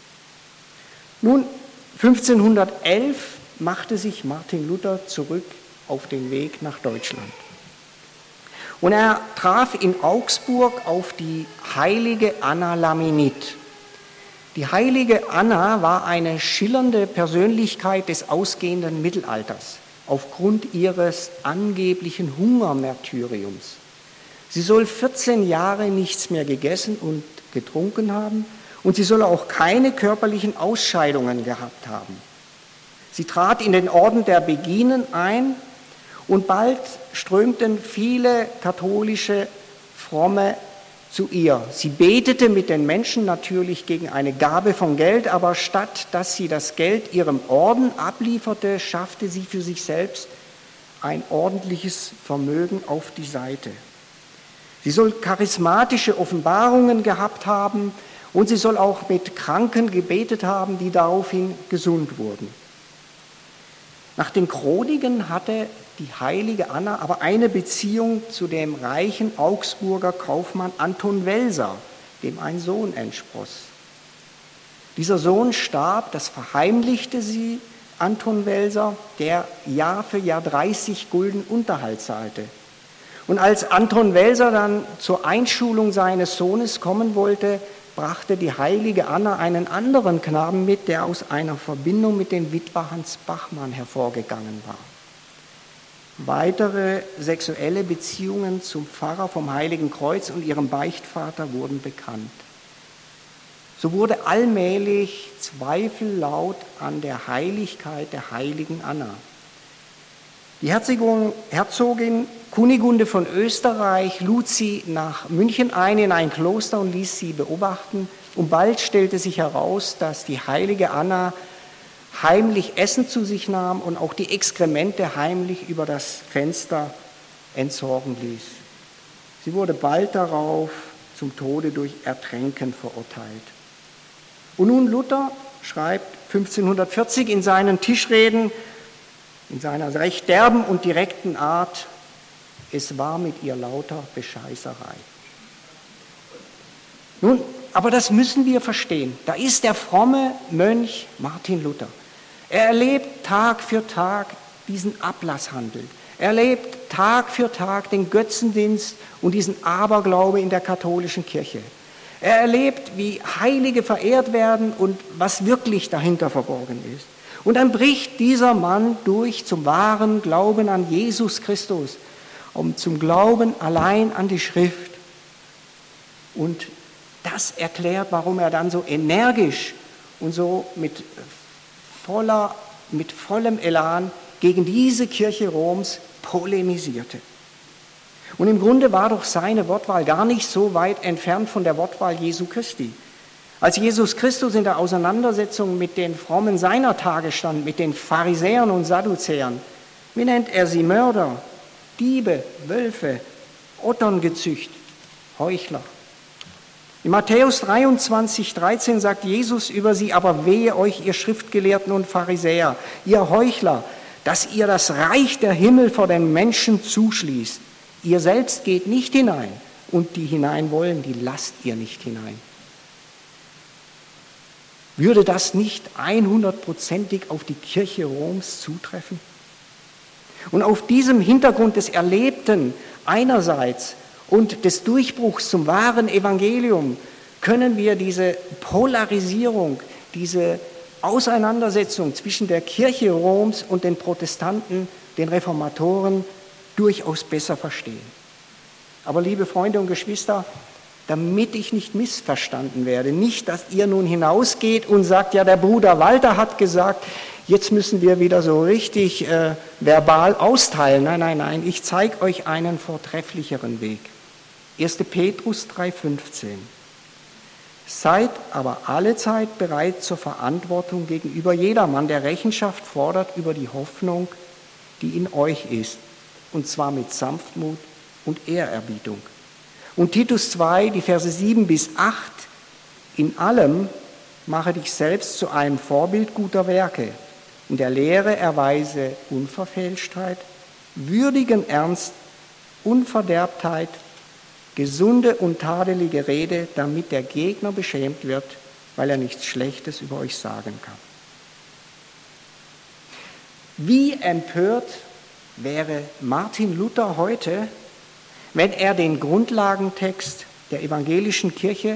Nun, fünfzehnhundertelf machte sich Martin Luther zurück auf den Weg nach Deutschland. Und er traf in Augsburg auf die heilige Anna Laminit. Die heilige Anna war eine schillernde Persönlichkeit des ausgehenden Mittelalters aufgrund ihres angeblichen Hungermartyriums. Sie soll vierzehn Jahre nichts mehr gegessen und getrunken haben und sie soll auch keine körperlichen Ausscheidungen gehabt haben. Sie trat in den Orden der Beginen ein und bald strömten viele katholische Fromme zu ihr. Sie betete mit den Menschen natürlich gegen eine Gabe von Geld, aber statt dass sie das Geld ihrem Orden ablieferte, schaffte sie für sich selbst ein ordentliches Vermögen auf die Seite. Sie soll charismatische Offenbarungen gehabt haben und sie soll auch mit Kranken gebetet haben, die daraufhin gesund wurden. Nach den Chroniken hatte die heilige Anna aber eine Beziehung zu dem reichen Augsburger Kaufmann Anton Welser, dem ein Sohn entspross. Dieser Sohn starb, das verheimlichte sie Anton Welser, der Jahr für Jahr dreißig Gulden Unterhalt zahlte. Und als Anton Welser dann zur Einschulung seines Sohnes kommen wollte, brachte die heilige Anna einen anderen Knaben mit, der aus einer Verbindung mit dem Witwer Hans Bachmann hervorgegangen war. Weitere sexuelle Beziehungen zum Pfarrer vom Heiligen Kreuz und ihrem Beichtvater wurden bekannt. So wurde allmählich Zweifel laut an der Heiligkeit der heiligen Anna. Die Herzogin, Herzogin Kunigunde von Österreich lud sie nach München ein in ein Kloster und ließ sie beobachten. Und bald stellte sich heraus, dass die heilige Anna heimlich Essen zu sich nahm und auch die Exkremente heimlich über das Fenster entsorgen ließ. Sie wurde bald darauf zum Tode durch Ertränken verurteilt. Und nun Luther schreibt fünfzehnhundertvierzig in seinen Tischreden, in seiner recht derben und direkten Art, es war mit ihr lauter Bescheißerei. Nun, aber das müssen wir verstehen. Da ist der fromme Mönch Martin Luther. Er erlebt Tag für Tag diesen Ablasshandel. Er erlebt Tag für Tag den Götzendienst und diesen Aberglaube in der katholischen Kirche. Er erlebt, wie Heilige verehrt werden und was wirklich dahinter verborgen ist. Und dann bricht dieser Mann durch zum wahren Glauben an Jesus Christus, um zum Glauben allein an die Schrift. Und das erklärt, warum er dann so energisch und so mit, voller, mit vollem Elan gegen diese Kirche Roms polemisierte. Und im Grunde war doch seine Wortwahl gar nicht so weit entfernt von der Wortwahl Jesu Christi. Als Jesus Christus in der Auseinandersetzung mit den Frommen seiner Tage stand, mit den Pharisäern und Sadduzäern, wie nennt er sie? Mörder, Diebe, Wölfe, Otterngezücht, Heuchler. In Matthäus dreiundzwanzig, dreizehn sagt Jesus über sie: Aber wehe euch, ihr Schriftgelehrten und Pharisäer, ihr Heuchler, dass ihr das Reich der Himmel vor den Menschen zuschließt. Ihr selbst geht nicht hinein und die hinein wollen, die lasst ihr nicht hinein. Würde das nicht hundertprozentig auf die Kirche Roms zutreffen? Und auf diesem Hintergrund des Erlebten einerseits und des Durchbruchs zum wahren Evangelium können wir diese Polarisierung, diese Auseinandersetzung zwischen der Kirche Roms und den Protestanten, den Reformatoren, durchaus besser verstehen. Aber liebe Freunde und Geschwister, damit ich nicht missverstanden werde, nicht, dass ihr nun hinausgeht und sagt, ja, der Bruder Walter hat gesagt, jetzt müssen wir wieder so richtig äh, verbal austeilen. Nein, nein, nein, ich zeige euch einen vortrefflicheren Weg. erster Petrus drei fünfzehn. Seid aber allezeit bereit zur Verantwortung gegenüber jedermann, der Rechenschaft fordert über die Hoffnung, die in euch ist, und zwar mit Sanftmut und Ehrerbietung. Und Titus zwei, die Verse sieben bis acht, in allem mache dich selbst zu einem Vorbild guter Werke, in der Lehre erweise Unverfälschtheit, würdigen Ernst, Unverderbtheit, gesunde und tadelige Rede, damit der Gegner beschämt wird, weil er nichts Schlechtes über euch sagen kann. Wie empört wäre Martin Luther heute, wenn er den Grundlagentext der evangelischen Kirche,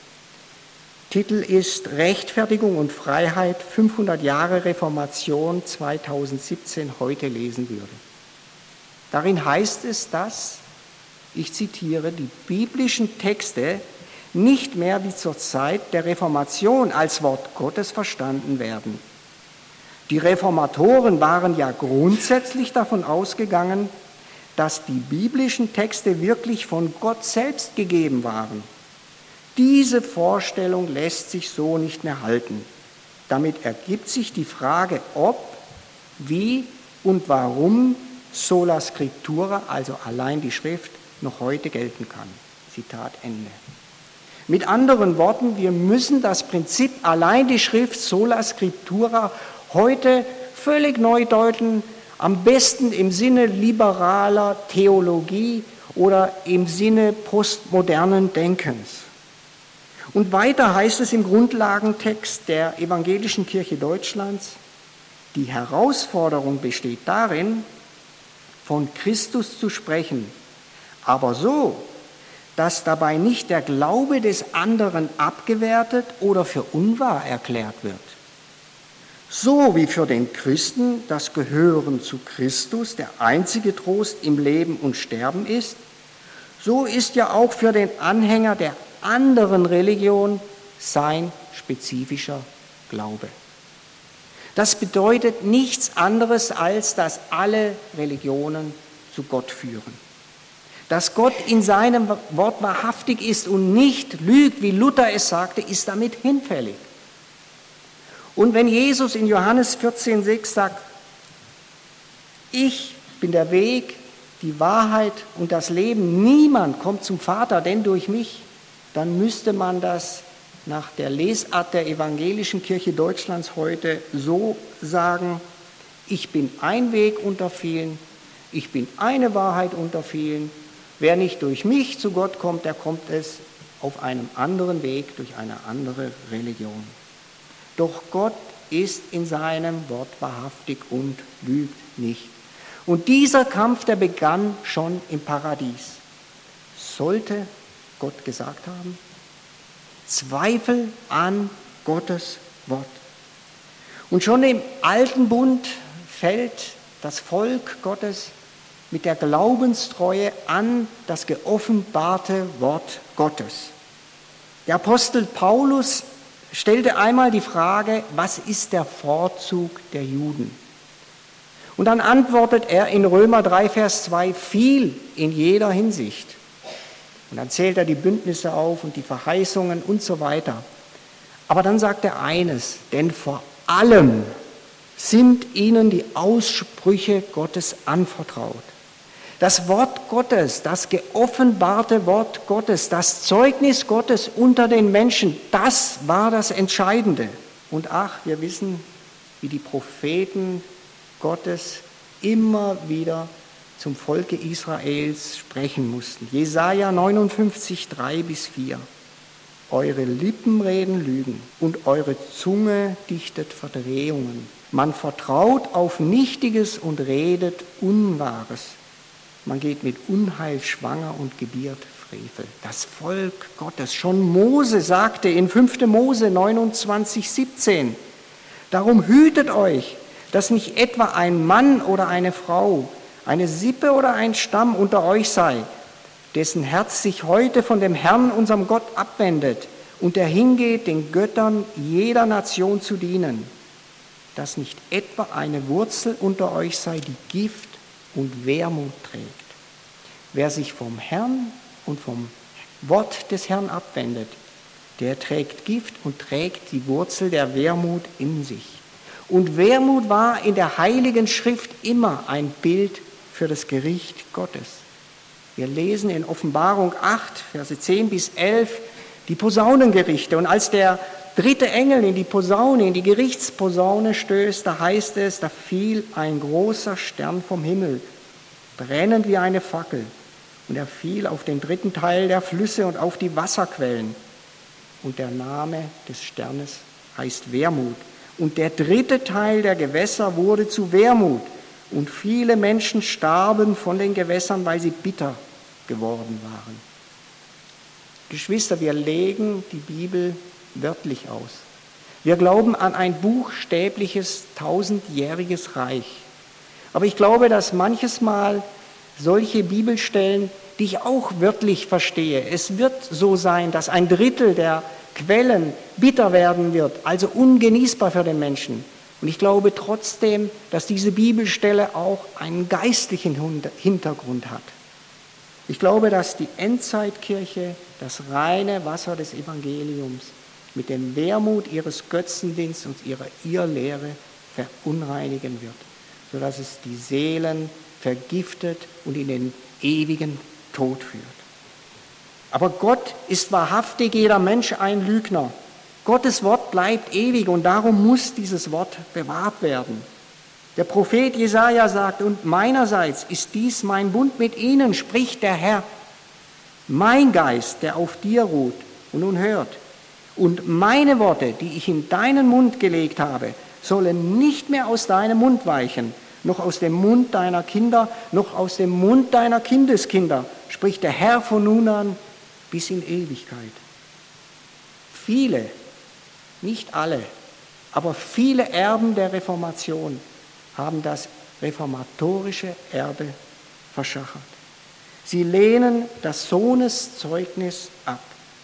Titel ist Rechtfertigung und Freiheit, fünfhundert Jahre Reformation zweitausendsiebzehn, heute lesen würde. Darin heißt es, dass, ich zitiere, die biblischen Texte nicht mehr wie zur Zeit der Reformation als Wort Gottes verstanden werden. Die Reformatoren waren ja grundsätzlich davon ausgegangen, dass die biblischen Texte wirklich von Gott selbst gegeben waren. Diese Vorstellung lässt sich so nicht mehr halten. Damit ergibt sich die Frage, ob, wie und warum sola scriptura, also allein die Schrift, noch heute gelten kann. Zitat Ende. Mit anderen Worten, wir müssen das Prinzip allein die Schrift sola scriptura heute völlig neu deuten, am besten im Sinne liberaler Theologie oder im Sinne postmodernen Denkens. Und weiter heißt es im Grundlagentext der Evangelischen Kirche Deutschlands, die Herausforderung besteht darin, von Christus zu sprechen, aber so, dass dabei nicht der Glaube des anderen abgewertet oder für unwahr erklärt wird. So wie für den Christen das Gehören zu Christus der einzige Trost im Leben und Sterben ist, so ist ja auch für den Anhänger der anderen Religion sein spezifischer Glaube. Das bedeutet nichts anderes, als dass alle Religionen zu Gott führen. Dass Gott in seinem Wort wahrhaftig ist und nicht lügt, wie Luther es sagte, ist damit hinfällig. Und wenn Jesus in Johannes vierzehn sechs sagt, ich bin der Weg, die Wahrheit und das Leben, niemand kommt zum Vater, denn durch mich, dann müsste man das nach der Lesart der Evangelischen Kirche Deutschlands heute so sagen, ich bin ein Weg unter vielen, ich bin eine Wahrheit unter vielen, wer nicht durch mich zu Gott kommt, der kommt es auf einem anderen Weg, durch eine andere Religion. Doch Gott ist in seinem Wort wahrhaftig und lügt nicht. Und dieser Kampf, der begann schon im Paradies. Sollte Gott gesagt haben? Zweifel an Gottes Wort. Und schon im Alten Bund fällt das Volk Gottes mit der Glaubenstreue an das geoffenbarte Wort Gottes. Der Apostel Paulus stellte einmal die Frage, was ist der Vorzug der Juden? Und dann antwortet er in Römer drei, Vers zwei, viel in jeder Hinsicht. Und dann zählt er die Bündnisse auf und die Verheißungen und so weiter. Aber dann sagt er eines, denn vor allem sind ihnen die Aussprüche Gottes anvertraut. Das Wort Gottes, das geoffenbarte Wort Gottes, das Zeugnis Gottes unter den Menschen, das war das Entscheidende. Und ach, wir wissen, wie die Propheten Gottes immer wieder zum Volke Israels sprechen mussten. Jesaja neunundfünfzig, drei bis vier. Eure Lippen reden Lügen und eure Zunge dichtet Verdrehungen. Man vertraut auf Nichtiges und redet Unwahres. Man geht mit Unheil schwanger und gebiert Frevel. Das Volk Gottes. Schon Mose sagte in fünfter Mose neunundzwanzig, siebzehn, darum hütet euch, dass nicht etwa ein Mann oder eine Frau, eine Sippe oder ein Stamm unter euch sei, dessen Herz sich heute von dem Herrn, unserem Gott, abwendet und der hingeht, den Göttern jeder Nation zu dienen, dass nicht etwa eine Wurzel unter euch sei, die Gift und Wermut trägt. Wer sich vom Herrn und vom Wort des Herrn abwendet, der trägt Gift und trägt die Wurzel der Wermut in sich. Und Wermut war in der Heiligen Schrift immer ein Bild für das Gericht Gottes. Wir lesen in Offenbarung acht, Verse zehn bis elf, die Posaunengerichte. Und als der dritte Engel in die Posaune, in die Gerichtsposaune stößt, da heißt es, da fiel ein großer Stern vom Himmel, brennend wie eine Fackel. Und er fiel auf den dritten Teil der Flüsse und auf die Wasserquellen. Und der Name des Sternes heißt Wermut. Und der dritte Teil der Gewässer wurde zu Wermut. Und viele Menschen starben von den Gewässern, weil sie bitter geworden waren. Geschwister, wir legen die Bibel wörtlich aus. Wir glauben an ein buchstäbliches, tausendjähriges Reich. Aber ich glaube, dass manches Mal solche Bibelstellen, die ich auch wörtlich verstehe, es wird so sein, dass ein Drittel der Quellen bitter werden wird, also ungenießbar für den Menschen. Und ich glaube trotzdem, dass diese Bibelstelle auch einen geistlichen Hintergrund hat. Ich glaube, dass die Endzeitkirche das reine Wasser des Evangeliums mit dem Wermut ihres Götzendienstes und ihrer Irrlehre verunreinigen wird, sodass es die Seelen vergiftet und in den ewigen Tod führt. Aber Gott ist wahrhaftig, jeder Mensch ein Lügner. Gottes Wort bleibt ewig und darum muss dieses Wort bewahrt werden. Der Prophet Jesaja sagt, und meinerseits ist dies mein Bund mit ihnen, spricht der Herr. Mein Geist, der auf dir ruht und nun hört. Und meine Worte, die ich in deinen Mund gelegt habe, sollen nicht mehr aus deinem Mund weichen, noch aus dem Mund deiner Kinder, noch aus dem Mund deiner Kindeskinder, spricht der Herr von nun an bis in Ewigkeit. Viele, nicht alle, aber viele Erben der Reformation haben das reformatorische Erbe verschachert. Sie lehnen das Sohneszeugnis ab.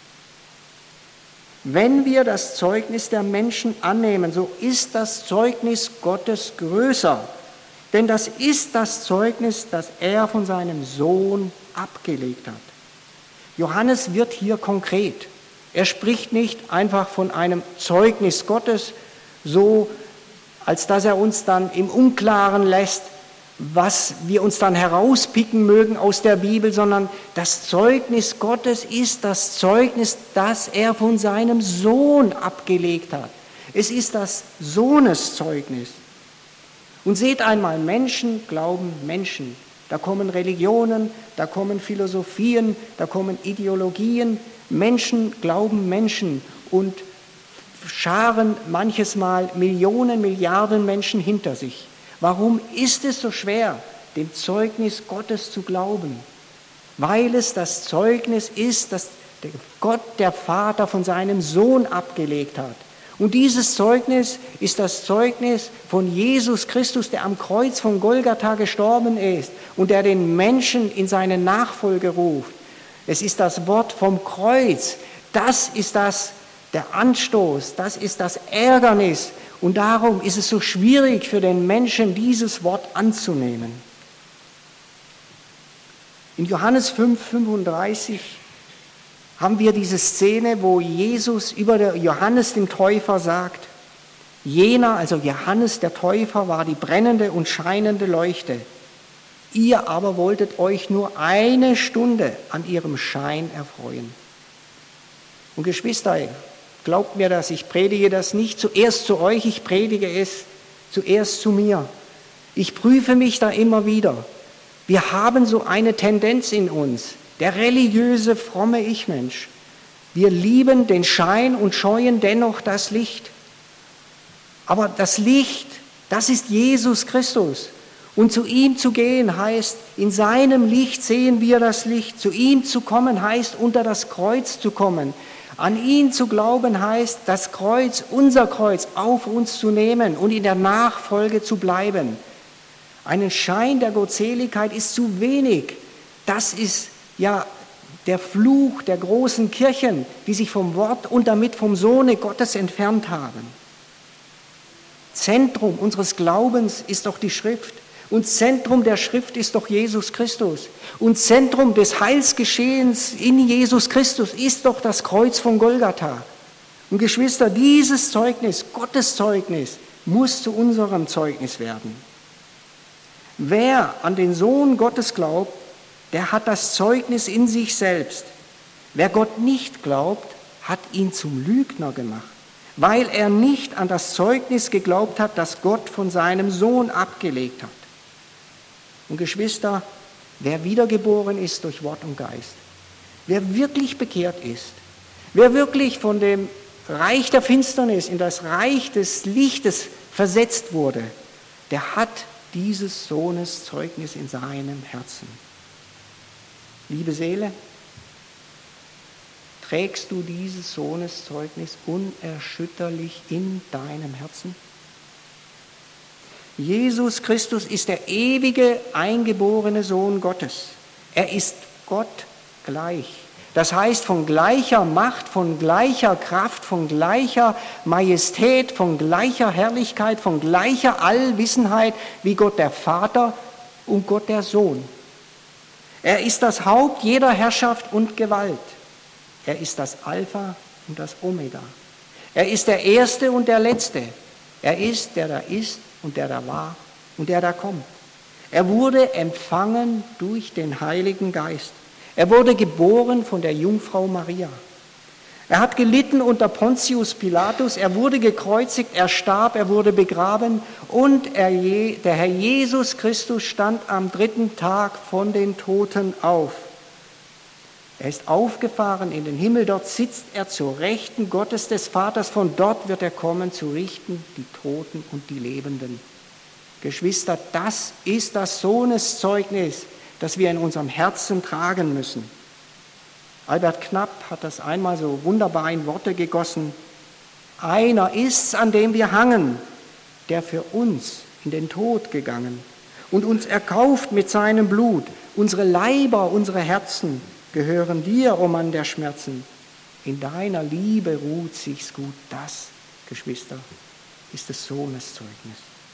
Wenn wir das Zeugnis der Menschen annehmen, so ist das Zeugnis Gottes größer. Denn das ist das Zeugnis, das er von seinem Sohn abgelegt hat. Johannes wird hier konkret. Er spricht nicht einfach von einem Zeugnis Gottes, so als dass er uns dann im Unklaren lässt, was wir uns dann herauspicken mögen aus der Bibel, sondern das Zeugnis Gottes ist das Zeugnis, das er von seinem Sohn abgelegt hat. Es ist das Sohneszeugnis. Und seht einmal, Menschen glauben Menschen. Da kommen Religionen, da kommen Philosophien, da kommen Ideologien. Menschen glauben Menschen und scharen manches Mal Millionen, Milliarden Menschen hinter sich. Warum ist es so schwer, dem Zeugnis Gottes zu glauben? Weil es das Zeugnis ist, das Gott, der Vater, von seinem Sohn abgelegt hat. Und dieses Zeugnis ist das Zeugnis von Jesus Christus, der am Kreuz von Golgatha gestorben ist und der den Menschen in seine Nachfolge ruft. Es ist das Wort vom Kreuz, Das ist das, der Anstoß, das ist das Ärgernis. Und darum ist es so schwierig für den Menschen, dieses Wort anzunehmen. In Johannes fünf, fünfunddreißig haben wir diese Szene, wo Jesus über der Johannes den Täufer sagt, jener, also Johannes der Täufer, war die brennende und scheinende Leuchte. Ihr aber wolltet euch nur eine Stunde an ihrem Schein erfreuen. Und Geschwister, glaubt mir das, ich predige das nicht zuerst zu euch, ich predige es zuerst zu mir. Ich prüfe mich da immer wieder. Wir haben so eine Tendenz in uns, der religiöse, fromme Ich-Mensch. Wir lieben den Schein und scheuen dennoch das Licht. Aber das Licht, das ist Jesus Christus. Und zu ihm zu gehen heißt, in seinem Licht sehen wir das Licht. Zu ihm zu kommen heißt, unter das Kreuz zu kommen. An ihn zu glauben heißt, das Kreuz, unser Kreuz, auf uns zu nehmen und in der Nachfolge zu bleiben. Einen Schein der Gottseligkeit ist zu wenig. Das ist ja der Fluch der großen Kirchen, die sich vom Wort und damit vom Sohne Gottes entfernt haben. Zentrum unseres Glaubens ist doch die Schrift. Und Zentrum der Schrift ist doch Jesus Christus. Und Zentrum des Heilsgeschehens in Jesus Christus ist doch das Kreuz von Golgatha. Und Geschwister, dieses Zeugnis, Gottes Zeugnis, muss zu unserem Zeugnis werden. Wer an den Sohn Gottes glaubt, der hat das Zeugnis in sich selbst. Wer Gott nicht glaubt, hat ihn zum Lügner gemacht, weil er nicht an das Zeugnis geglaubt hat, das Gott von seinem Sohn abgelegt hat. Und Geschwister, wer wiedergeboren ist durch Wort und Geist, wer wirklich bekehrt ist, wer wirklich von dem Reich der Finsternis in das Reich des Lichtes versetzt wurde, der hat dieses Sohnes Zeugnis in seinem Herzen. Liebe Seele, trägst du dieses Sohnes Zeugnis unerschütterlich in deinem Herzen? Jesus Christus ist der ewige, eingeborene Sohn Gottes. Er ist Gott gleich. Das heißt, von gleicher Macht, von gleicher Kraft, von gleicher Majestät, von gleicher Herrlichkeit, von gleicher Allwissenheit wie Gott der Vater und Gott der Sohn. Er ist das Haupt jeder Herrschaft und Gewalt. Er ist das Alpha und das Omega. Er ist der Erste und der Letzte. Er ist, der da ist und der da war und der da kommt. Er wurde empfangen durch den Heiligen Geist. Er wurde geboren von der Jungfrau Maria. Er hat gelitten unter Pontius Pilatus, er wurde gekreuzigt, er starb, er wurde begraben und er, der Herr Jesus Christus stand am dritten Tag von den Toten auf. Er ist aufgefahren in den Himmel, dort sitzt er zur Rechten Gottes des Vaters, von dort wird er kommen zu richten die Toten und die Lebenden. Geschwister, das ist das Sohneszeugnis, das wir in unserem Herzen tragen müssen. Albert Knapp hat das einmal so wunderbar in Worte gegossen. Einer ist's, an dem wir hangen, der für uns in den Tod gegangen und uns erkauft mit seinem Blut. Unsere Leiber, unsere Herzen gehören dir, o Mann der Schmerzen. In deiner Liebe ruht sich's gut. Das, Geschwister, ist des Sohnes Zeugnis.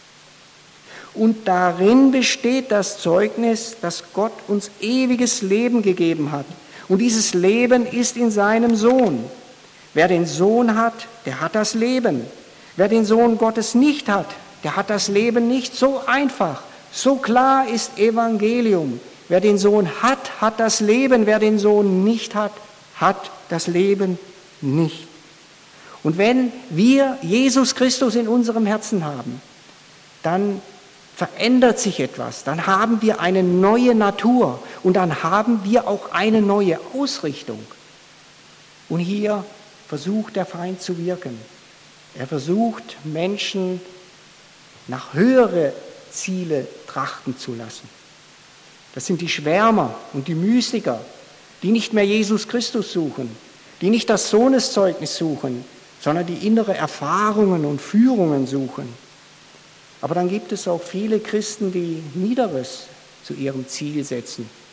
Und darin besteht das Zeugnis, dass Gott uns ewiges Leben gegeben hat. Und dieses Leben ist in seinem Sohn. Wer den Sohn hat, der hat das Leben. Wer den Sohn Gottes nicht hat, der hat das Leben nicht. So einfach, so klar ist Evangelium. Wer den Sohn hat, hat das Leben. Wer den Sohn nicht hat, hat das Leben nicht. Und wenn wir Jesus Christus in unserem Herzen haben, dann verändert sich etwas, dann haben wir eine neue Natur und dann haben wir auch eine neue Ausrichtung. Und hier versucht der Feind zu wirken. Er versucht, Menschen nach höhere Ziele trachten zu lassen. Das sind die Schwärmer und die Mystiker, die nicht mehr Jesus Christus suchen, die nicht das Sohneszeugnis suchen, sondern die innere Erfahrungen und Führungen suchen. Aber dann gibt es auch viele Christen, die Niederes zu ihrem Ziel setzen.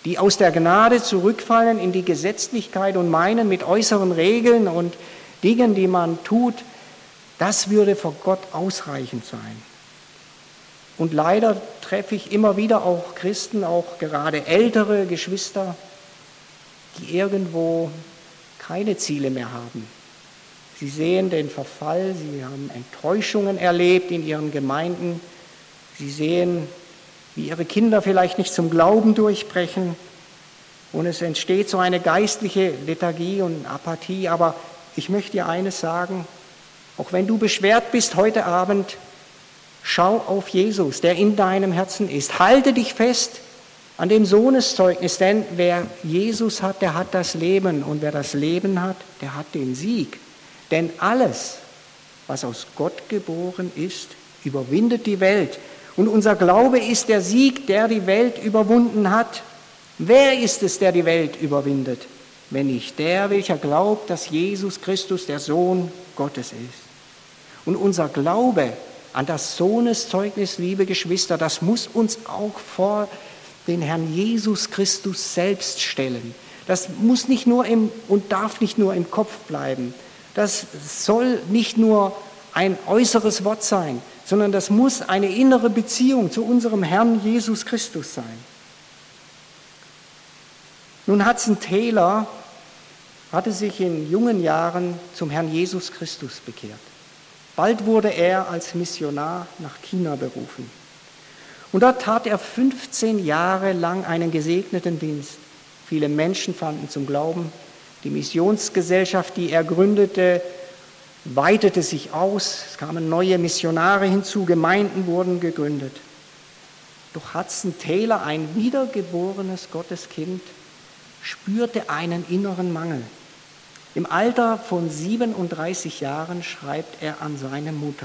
die aus der Gnade zurückfallen in die Gesetzlichkeit und meinen, mit äußeren Regeln und Dingen, die man tut, das würde vor Gott ausreichend sein. Und leider treffe ich immer wieder auch Christen, auch gerade ältere Geschwister, die irgendwo keine Ziele mehr haben. Sie sehen den Verfall, sie haben Enttäuschungen erlebt in ihren Gemeinden, sie sehen, wie ihre Kinder vielleicht nicht zum Glauben durchbrechen und es entsteht so eine geistliche Lethargie und Apathie. Aber ich möchte dir eines sagen, auch wenn du beschwert bist heute Abend, schau auf Jesus, der in deinem Herzen ist. Halte dich fest an dem Sohneszeugnis, denn wer Jesus hat, der hat das Leben. Und wer das Leben hat, der hat den Sieg. Denn alles, was aus Gott geboren ist, überwindet die Welt. Und unser Glaube ist der Sieg, der die Welt überwunden hat. Wer ist es, der die Welt überwindet, wenn nicht der, welcher glaubt, dass Jesus Christus der Sohn Gottes ist? Und unser Glaube an das Sohneszeugnis, liebe Geschwister, das muss uns auch vor den Herrn Jesus Christus selbst stellen. Das muss nicht nur im und darf nicht nur im Kopf bleiben. Das soll nicht nur ein äußeres Wort sein, sondern das muss eine innere Beziehung zu unserem Herrn Jesus Christus sein. Nun, Hudson Taylor hatte sich in jungen Jahren zum Herrn Jesus Christus bekehrt. Bald wurde er als Missionar nach China berufen. Und dort tat er fünfzehn Jahre lang einen gesegneten Dienst. Viele Menschen fanden zum Glauben. Die Missionsgesellschaft, die er gründete, weitete sich aus. Es kamen neue Missionare hinzu, Gemeinden wurden gegründet. Doch Hudson Taylor, ein wiedergeborenes Gotteskind, spürte einen inneren Mangel. Im Alter von siebenunddreißig Jahren schreibt er an seine Mutter: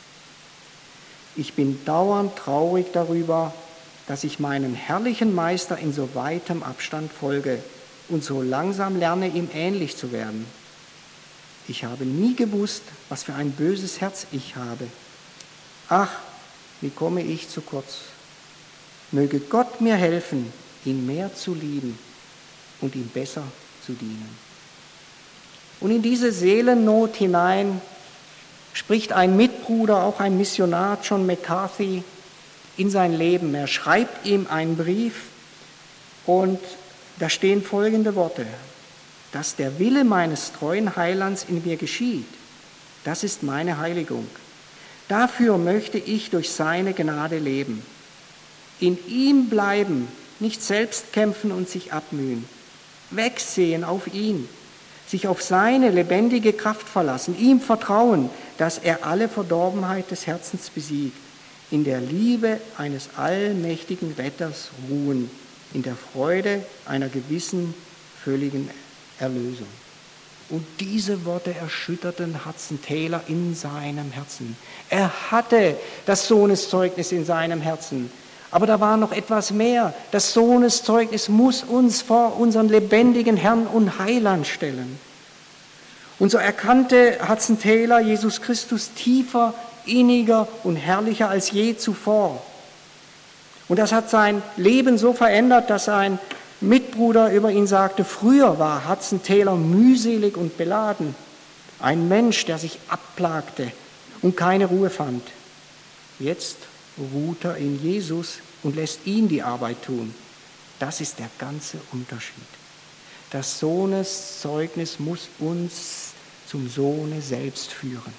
Ich bin dauernd traurig darüber, dass ich meinem herrlichen Meister in so weitem Abstand folge und so langsam lerne, ihm ähnlich zu werden. Ich habe nie gewusst, was für ein böses Herz ich habe. Ach, wie komme ich zu kurz. Möge Gott mir helfen, ihn mehr zu lieben und ihm besser zu dienen. Und in diese Seelennot hinein spricht ein Mitbruder, auch ein Missionar, John McCarthy, in sein Leben. Er schreibt ihm einen Brief und da stehen folgende Worte: Dass der Wille meines treuen Heilands in mir geschieht, das ist meine Heiligung. Dafür möchte ich durch seine Gnade leben. In ihm bleiben, nicht selbst kämpfen und sich abmühen. Wegsehen auf ihn, sich auf seine lebendige Kraft verlassen, ihm vertrauen, dass er alle Verdorbenheit des Herzens besiegt, in der Liebe eines allmächtigen Retters ruhen, in der Freude einer gewissen, völligen Erlösung. Und diese Worte erschütterten Hudson Taylor in seinem Herzen. Er hatte das Sohneszeugnis in seinem Herzen. Aber da war noch etwas mehr. Das Sohneszeugnis muss uns vor unseren lebendigen Herrn und Heiland stellen. Und so erkannte Hudson Taylor Jesus Christus tiefer, inniger und herrlicher als je zuvor. Und das hat sein Leben so verändert, dass ein Mitbruder über ihn sagte: Früher war Hudson Taylor mühselig und beladen, ein Mensch, der sich abplagte und keine Ruhe fand. Jetzt ruht er in Jesus und lässt ihn die Arbeit tun. Das ist der ganze Unterschied. Das Sohneszeugnis muss uns zum Sohne selbst führen.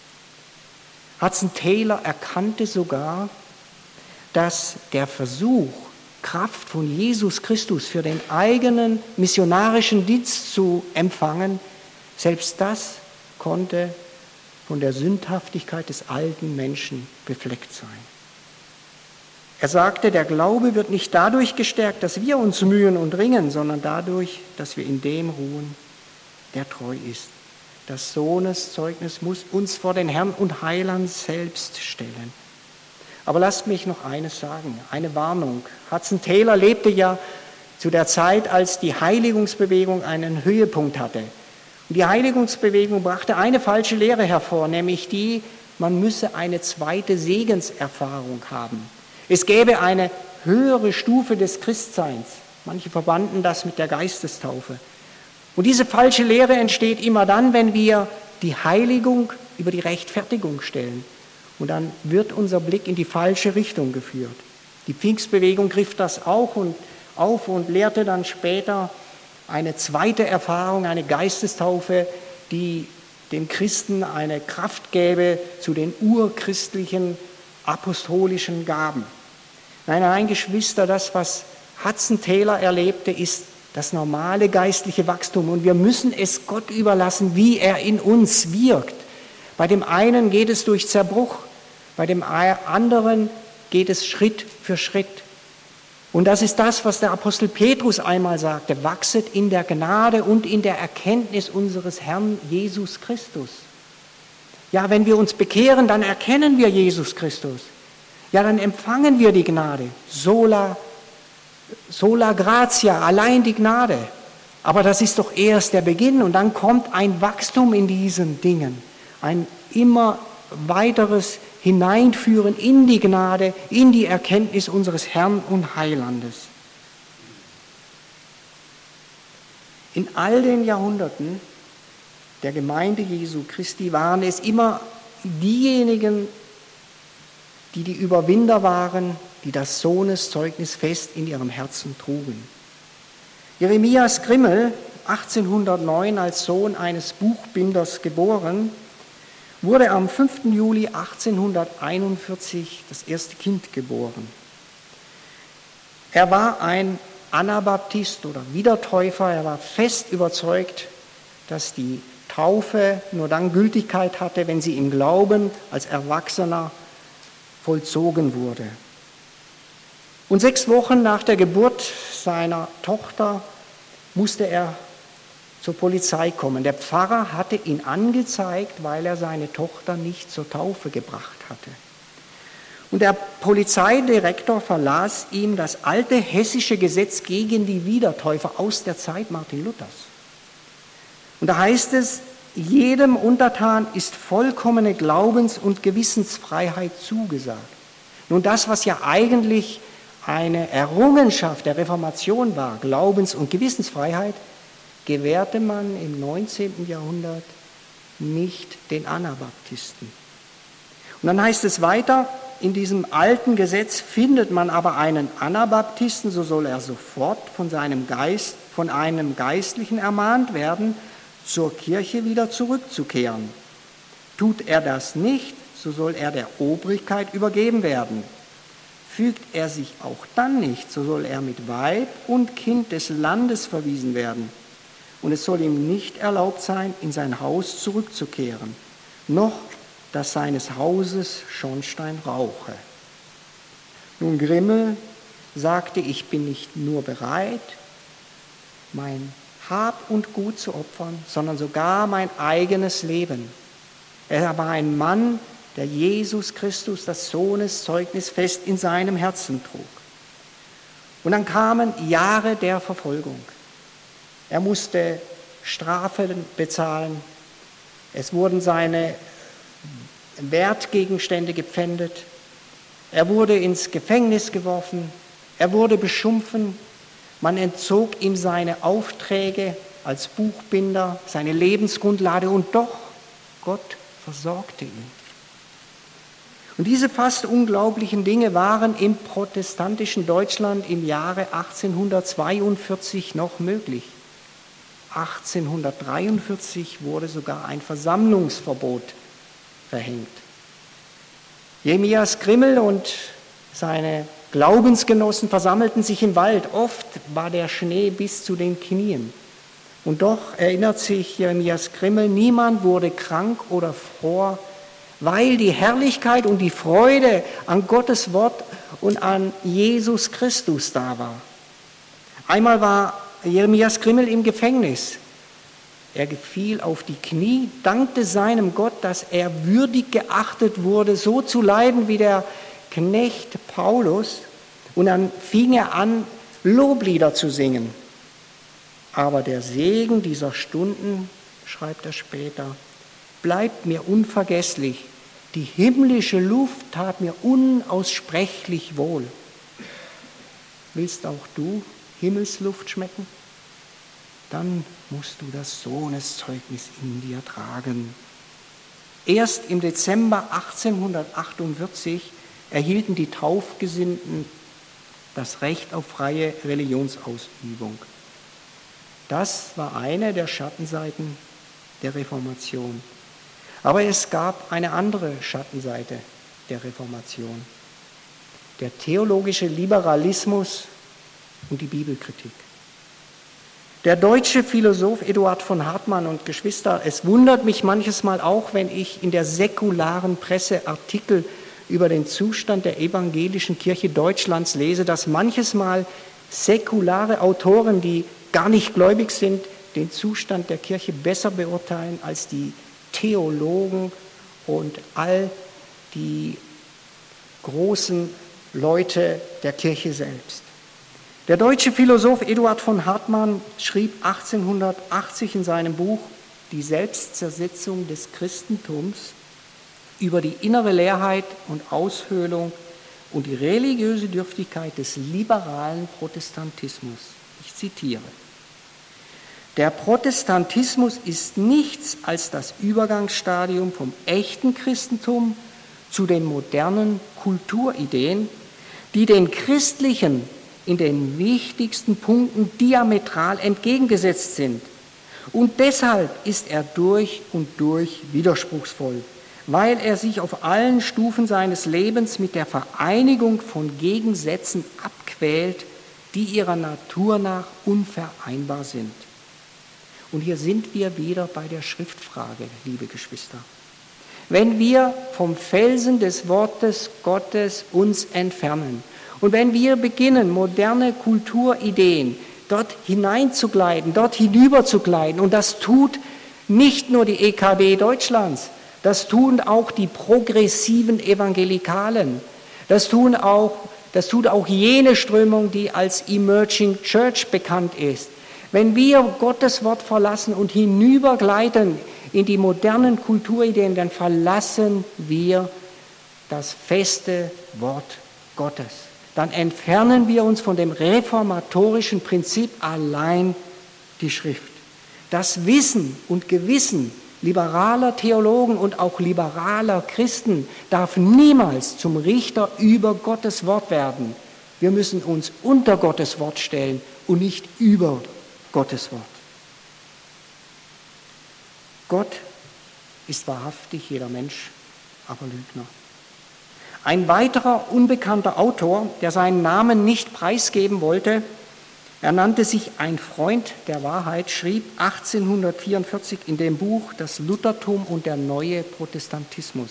Hudson Taylor erkannte sogar, dass der Versuch, Kraft von Jesus Christus für den eigenen missionarischen Dienst zu empfangen, selbst das konnte von der Sündhaftigkeit des alten Menschen befleckt sein. Er sagte, der Glaube wird nicht dadurch gestärkt, dass wir uns mühen und ringen, sondern dadurch, dass wir in dem ruhen, der treu ist. Das Sohneszeugnis muss uns vor den Herrn und Heiland selbst stellen. Aber lasst mich noch eines sagen, eine Warnung. Hudson Taylor lebte ja zu der Zeit, als die Heiligungsbewegung einen Höhepunkt hatte. Und die Heiligungsbewegung brachte eine falsche Lehre hervor, nämlich die, man müsse eine zweite Segenserfahrung haben. Es gäbe eine höhere Stufe des Christseins. Manche verbanden das mit der Geistestaufe. Und diese falsche Lehre entsteht immer dann, wenn wir die Heiligung über die Rechtfertigung stellen. Und dann wird unser Blick in die falsche Richtung geführt. Die Pfingstbewegung griff das auch und auf und lehrte dann später eine zweite Erfahrung, eine Geistestaufe, die dem Christen eine Kraft gäbe zu den urchristlichen apostolischen Gaben. Nein, nein, Geschwister, das, was Hudson Taylor erlebte, ist das normale geistliche Wachstum. Und wir müssen es Gott überlassen, wie er in uns wirkt. Bei dem einen geht es durch Zerbruch, bei dem anderen geht es Schritt für Schritt. Und das ist das, was der Apostel Petrus einmal sagte: Wachset in der Gnade und in der Erkenntnis unseres Herrn Jesus Christus. Ja, wenn wir uns bekehren, dann erkennen wir Jesus Christus. Ja, dann empfangen wir die Gnade. Sola, sola gratia, allein die Gnade. Aber das ist doch erst der Beginn und dann kommt ein Wachstum in diesen Dingen. Ein immer weiteres Hineinführen in die Gnade, in die Erkenntnis unseres Herrn und Heilandes. In all den Jahrhunderten der Gemeinde Jesu Christi waren es immer diejenigen, die die Überwinder waren, die das Sohneszeugnis fest in ihrem Herzen trugen. Jeremias Grimmel, achtzehnhundertneun als Sohn eines Buchbinders geboren, wurde am fünften Juli achtzehnhunderteinundvierzig das erste Kind geboren. Er war ein Anabaptist oder Wiedertäufer. Er war fest überzeugt, dass die Taufe nur dann Gültigkeit hatte, wenn sie im Glauben als Erwachsener vollzogen wurde. Und sechs Wochen nach der Geburt seiner Tochter musste er zur Polizei kommen. Der Pfarrer hatte ihn angezeigt, weil er seine Tochter nicht zur Taufe gebracht hatte. Und der Polizeidirektor verlas ihm das alte hessische Gesetz gegen die Wiedertäufer aus der Zeit Martin Luthers. Und da heißt es: Jedem Untertan ist vollkommene Glaubens- und Gewissensfreiheit zugesagt. Nun, das, was ja eigentlich eine Errungenschaft der Reformation war, Glaubens- und Gewissensfreiheit, gewährte man im neunzehnten Jahrhundert nicht den Anabaptisten. Und dann heißt es weiter: In diesem alten Gesetz findet man aber einen Anabaptisten, so soll er sofort von seinem Geist, von einem Geistlichen ermahnt werden, zur Kirche wieder zurückzukehren. Tut er das nicht, so soll er der Obrigkeit übergeben werden. Fügt er sich auch dann nicht, so soll er mit Weib und Kind des Landes verwiesen werden. Und es soll ihm nicht erlaubt sein, in sein Haus zurückzukehren, noch dass seines Hauses Schornstein rauche. Nun, Grimmel sagte: Ich bin nicht nur bereit, mein Hab und Gut zu opfern, sondern sogar mein eigenes Leben. Er war ein Mann, der Jesus Christus, das Sohneszeugnis, fest in seinem Herzen trug. Und dann kamen Jahre der Verfolgung. Er musste Strafe bezahlen. Es wurden seine Wertgegenstände gepfändet. Er wurde ins Gefängnis geworfen. Er wurde beschimpfen. Man entzog ihm seine Aufträge als Buchbinder, seine Lebensgrundlage, und doch, Gott versorgte ihn. Und diese fast unglaublichen Dinge waren im protestantischen Deutschland im Jahre achtzehnhundertzweiundvierzig noch möglich. achtzehnhundertdreiundvierzig wurde sogar ein Versammlungsverbot verhängt. Jeremias Grimmel und seine Glaubensgenossen versammelten sich im Wald. Oft war der Schnee bis zu den Knien. Und doch erinnert sich Jeremias Grimmel: Niemand wurde krank oder fror, weil die Herrlichkeit und die Freude an Gottes Wort und an Jesus Christus da war. Einmal war Jeremias Grimmel im Gefängnis. Er fiel auf die Knie, dankte seinem Gott, dass er würdig geachtet wurde, so zu leiden wie der Knecht Paulus. Und dann fing er an, Loblieder zu singen. Aber der Segen dieser Stunden, schreibt er später, bleibt mir unvergesslich. Die himmlische Luft tat mir unaussprechlich wohl. Willst auch du Himmelsluft schmecken, dann musst du das Sohneszeugnis in dir tragen. Erst im Dezember achtzehnhundertachtundvierzig erhielten die Taufgesinnten das Recht auf freie Religionsausübung. Das war eine der Schattenseiten der Reformation. Aber es gab eine andere Schattenseite der Reformation: der theologische Liberalismus und die Bibelkritik. Der deutsche Philosoph Eduard von Hartmann und Geschwister, es wundert mich manches Mal auch, wenn ich in der säkularen Presse Artikel über den Zustand der evangelischen Kirche Deutschlands lese, dass manches Mal säkulare Autoren, die gar nicht gläubig sind, den Zustand der Kirche besser beurteilen als die Theologen und all die großen Leute der Kirche selbst. Der deutsche Philosoph Eduard von Hartmann schrieb achtzehnhundertachtzig in seinem Buch Die Selbstzersetzung des Christentums über die innere Leerheit und Aushöhlung und die religiöse Dürftigkeit des liberalen Protestantismus. Ich zitiere: Der Protestantismus ist nichts als das Übergangsstadium vom echten Christentum zu den modernen Kulturideen, die den christlichen in den wichtigsten Punkten diametral entgegengesetzt sind. Und deshalb ist er durch und durch widerspruchsvoll, weil er sich auf allen Stufen seines Lebens mit der Vereinigung von Gegensätzen abquält, die ihrer Natur nach unvereinbar sind. Und hier sind wir wieder bei der Schriftfrage, liebe Geschwister. Wenn wir vom Felsen des Wortes Gottes uns entfernen und wenn wir beginnen, moderne Kulturideen dort hineinzugleiten, dort hinüberzugleiten, und das tut nicht nur die E K B Deutschlands, das tun auch die progressiven Evangelikalen, das tun auch, das tut auch jene Strömung, die als Emerging Church bekannt ist. Wenn wir Gottes Wort verlassen und hinübergleiten in die modernen Kulturideen, dann verlassen wir das feste Wort Gottes. Dann entfernen wir uns von dem reformatorischen Prinzip allein die Schrift. Das Wissen und Gewissen liberaler Theologen und auch liberaler Christen darf niemals zum Richter über Gottes Wort werden. Wir müssen uns unter Gottes Wort stellen und nicht über Gottes Wort. Gott ist wahrhaftig jeder Mensch, aber Lügner. Ein weiterer unbekannter Autor, der seinen Namen nicht preisgeben wollte, er nannte sich ein Freund der Wahrheit, schrieb achtzehnhundertvierundvierzig in dem Buch Das Luthertum und der neue Protestantismus: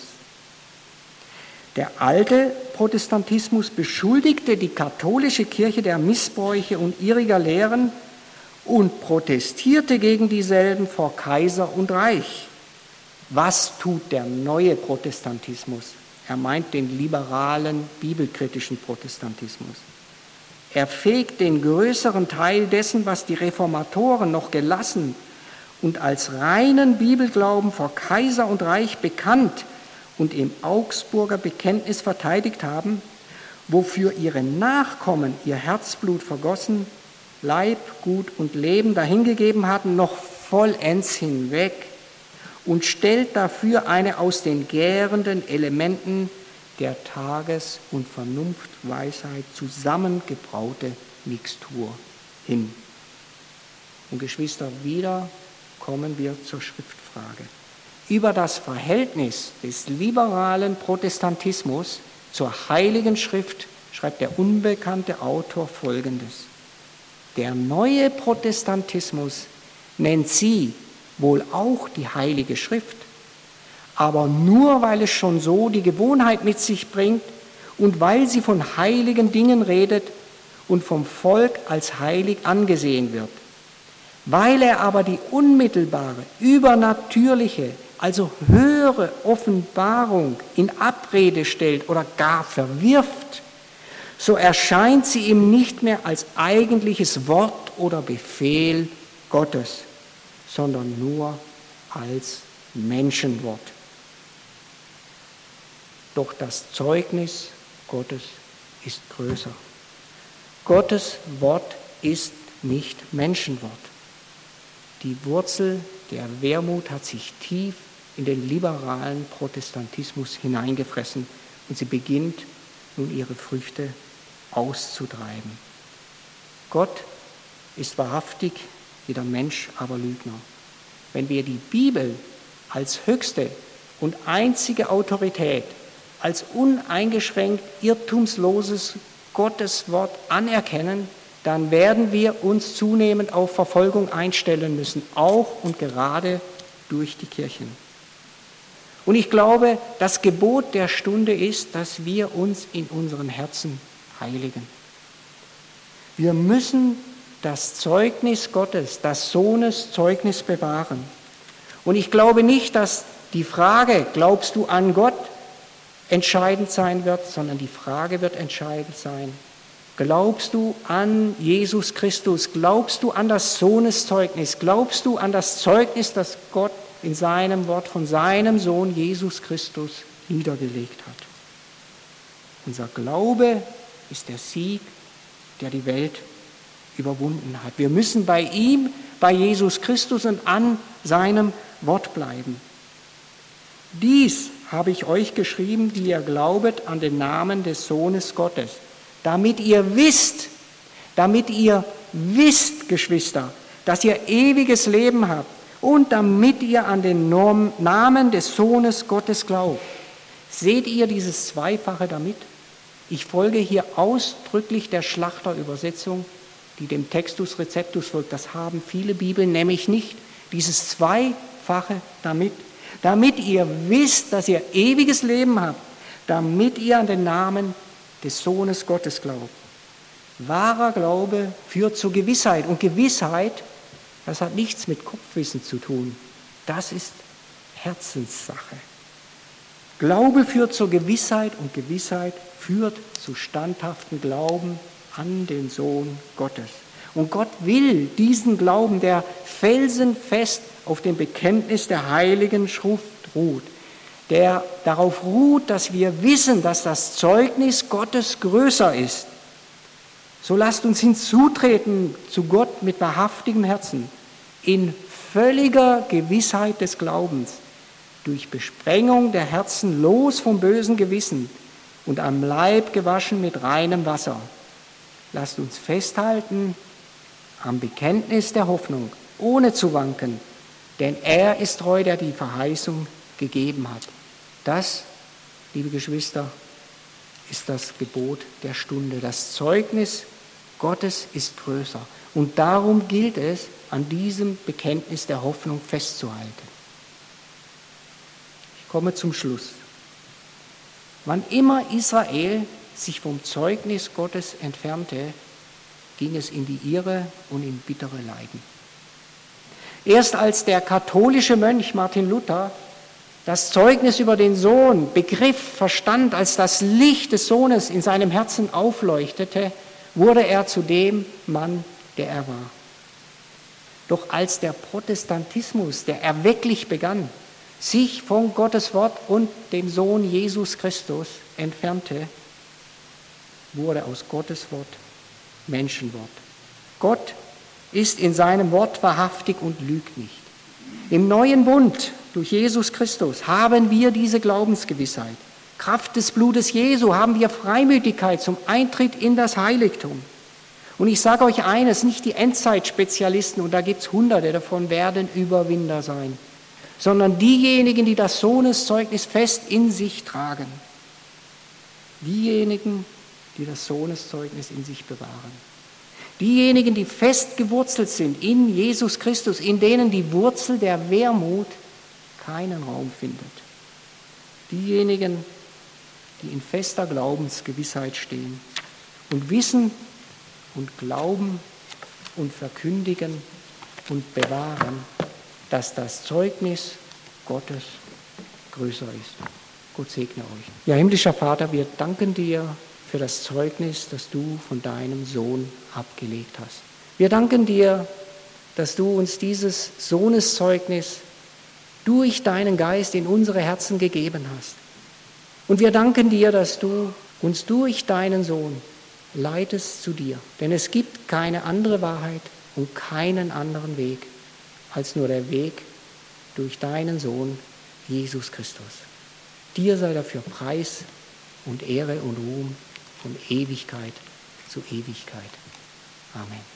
Der alte Protestantismus beschuldigte die katholische Kirche der Missbräuche und irriger Lehren und protestierte gegen dieselben vor Kaiser und Reich. Was tut der neue Protestantismus? Er meint den liberalen, bibelkritischen Protestantismus. Er fegt den größeren Teil dessen, was die Reformatoren noch gelassen und als reinen Bibelglauben vor Kaiser und Reich bekannt und im Augsburger Bekenntnis verteidigt haben, wofür ihre Nachkommen ihr Herzblut vergossen, Leib, Gut und Leben dahingegeben hatten, noch vollends hinweg und stellt dafür eine aus den gärenden Elementen der Tages- und Vernunftweisheit zusammengebraute Mixtur hin. Und Geschwister, wieder kommen wir zur Schriftfrage. Über das Verhältnis des liberalen Protestantismus zur Heiligen Schrift schreibt der unbekannte Autor Folgendes: Der neue Protestantismus nennt sie wohl auch die Heilige Schrift, aber nur, weil es schon so die Gewohnheit mit sich bringt und weil sie von heiligen Dingen redet und vom Volk als heilig angesehen wird. Weil er aber die unmittelbare, übernatürliche, also höhere Offenbarung in Abrede stellt oder gar verwirft, so erscheint sie ihm nicht mehr als eigentliches Wort oder Befehl Gottes, sondern nur als Menschenwort. Doch das Zeugnis Gottes ist größer. Gottes Wort ist nicht Menschenwort. Die Wurzel der Wermut hat sich tief in den liberalen Protestantismus hineingefressen und sie beginnt nun ihre Früchte auszutreiben. Gott ist wahrhaftig, jeder Mensch aber Lügner. Wenn wir die Bibel als höchste und einzige Autorität, als uneingeschränkt irrtumsloses Gotteswort anerkennen, dann werden wir uns zunehmend auf Verfolgung einstellen müssen, auch und gerade durch die Kirchen. Und ich glaube, das Gebot der Stunde ist, dass wir uns in unseren Herzen heiligen. Wir müssen das Zeugnis Gottes, das Sohneszeugnis bewahren. Und ich glaube nicht, dass die Frage, glaubst du an Gott, entscheidend sein wird, sondern die Frage wird entscheidend sein. Glaubst du an Jesus Christus? Glaubst du an das Sohneszeugnis? Glaubst du an das Zeugnis, das Gott in seinem Wort von seinem Sohn Jesus Christus niedergelegt hat? Unser Glaube ist der Sieg, der die Welt überwunden hat. Wir müssen bei ihm, bei Jesus Christus und an seinem Wort bleiben. Dies habe ich euch geschrieben, die ihr glaubet an den Namen des Sohnes Gottes, damit ihr wisst, damit ihr wisst, Geschwister, dass ihr ewiges Leben habt und damit ihr an den Namen des Sohnes Gottes glaubt. Seht ihr dieses Zweifache damit? Ich folge hier ausdrücklich der Schlachterübersetzung, die dem Textus Receptus folgt. Das haben viele Bibeln nämlich nicht. Dieses Zweifache damit, damit ihr wisst, dass ihr ewiges Leben habt, damit ihr an den Namen des Sohnes Gottes glaubt. Wahrer Glaube führt zur Gewissheit. Und Gewissheit, das hat nichts mit Kopfwissen zu tun. Das ist Herzenssache. Glaube führt zur Gewissheit und Gewissheit führt zu standhaftem Glauben an den Sohn Gottes. Und Gott will diesen Glauben, der felsenfest auf dem Bekenntnis der Heiligen Schrift ruht, der darauf ruht, dass wir wissen, dass das Zeugnis Gottes größer ist. So lasst uns hinzutreten zu Gott mit wahrhaftigem Herzen, in völliger Gewissheit des Glaubens, durch Besprengung der Herzen los vom bösen Gewissen und am Leib gewaschen mit reinem Wasser. Lasst uns festhalten am Bekenntnis der Hoffnung, ohne zu wanken, denn er ist treu, der die Verheißung gegeben hat. Das, liebe Geschwister, ist das Gebot der Stunde. Das Zeugnis Gottes ist größer. Und darum gilt es, an diesem Bekenntnis der Hoffnung festzuhalten. Ich komme zum Schluss. Wann immer Israel sich vom Zeugnis Gottes entfernte, ging es in die Irre und in bittere Leiden. Erst als der katholische Mönch Martin Luther das Zeugnis über den Sohn begriff, verstand, als das Licht des Sohnes in seinem Herzen aufleuchtete, wurde er zu dem Mann, der er war. Doch als der Protestantismus, der erwecklich begann, sich von Gottes Wort und dem Sohn Jesus Christus entfernte, wurde aus Gottes Wort Menschenwort. Gott ist in seinem Wort wahrhaftig und lügt nicht. Im neuen Bund durch Jesus Christus haben wir diese Glaubensgewissheit. Kraft des Blutes Jesu haben wir Freimütigkeit zum Eintritt in das Heiligtum. Und ich sage euch eines, nicht die Endzeitspezialisten, und da gibt es hunderte davon, werden Überwinder sein, sondern diejenigen, die das Sohneszeugnis fest in sich tragen. Diejenigen, die das Sohneszeugnis in sich bewahren. Diejenigen, die fest gewurzelt sind in Jesus Christus, in denen die Wurzel der Wermut keinen Raum findet. Diejenigen, die in fester Glaubensgewissheit stehen und wissen und glauben und verkündigen und bewahren, dass das Zeugnis Gottes größer ist. Gott segne euch. Ja, himmlischer Vater, wir danken dir für das Zeugnis, das du von deinem Sohn abgelegt hast. Wir danken dir, dass du uns dieses Sohneszeugnis durch deinen Geist in unsere Herzen gegeben hast. Und wir danken dir, dass du uns durch deinen Sohn leite es zu dir. Denn es gibt keine andere Wahrheit und keinen anderen Weg, als nur der Weg durch deinen Sohn, Jesus Christus. Dir sei dafür Preis und Ehre und Ruhm von Ewigkeit zu Ewigkeit. Amen.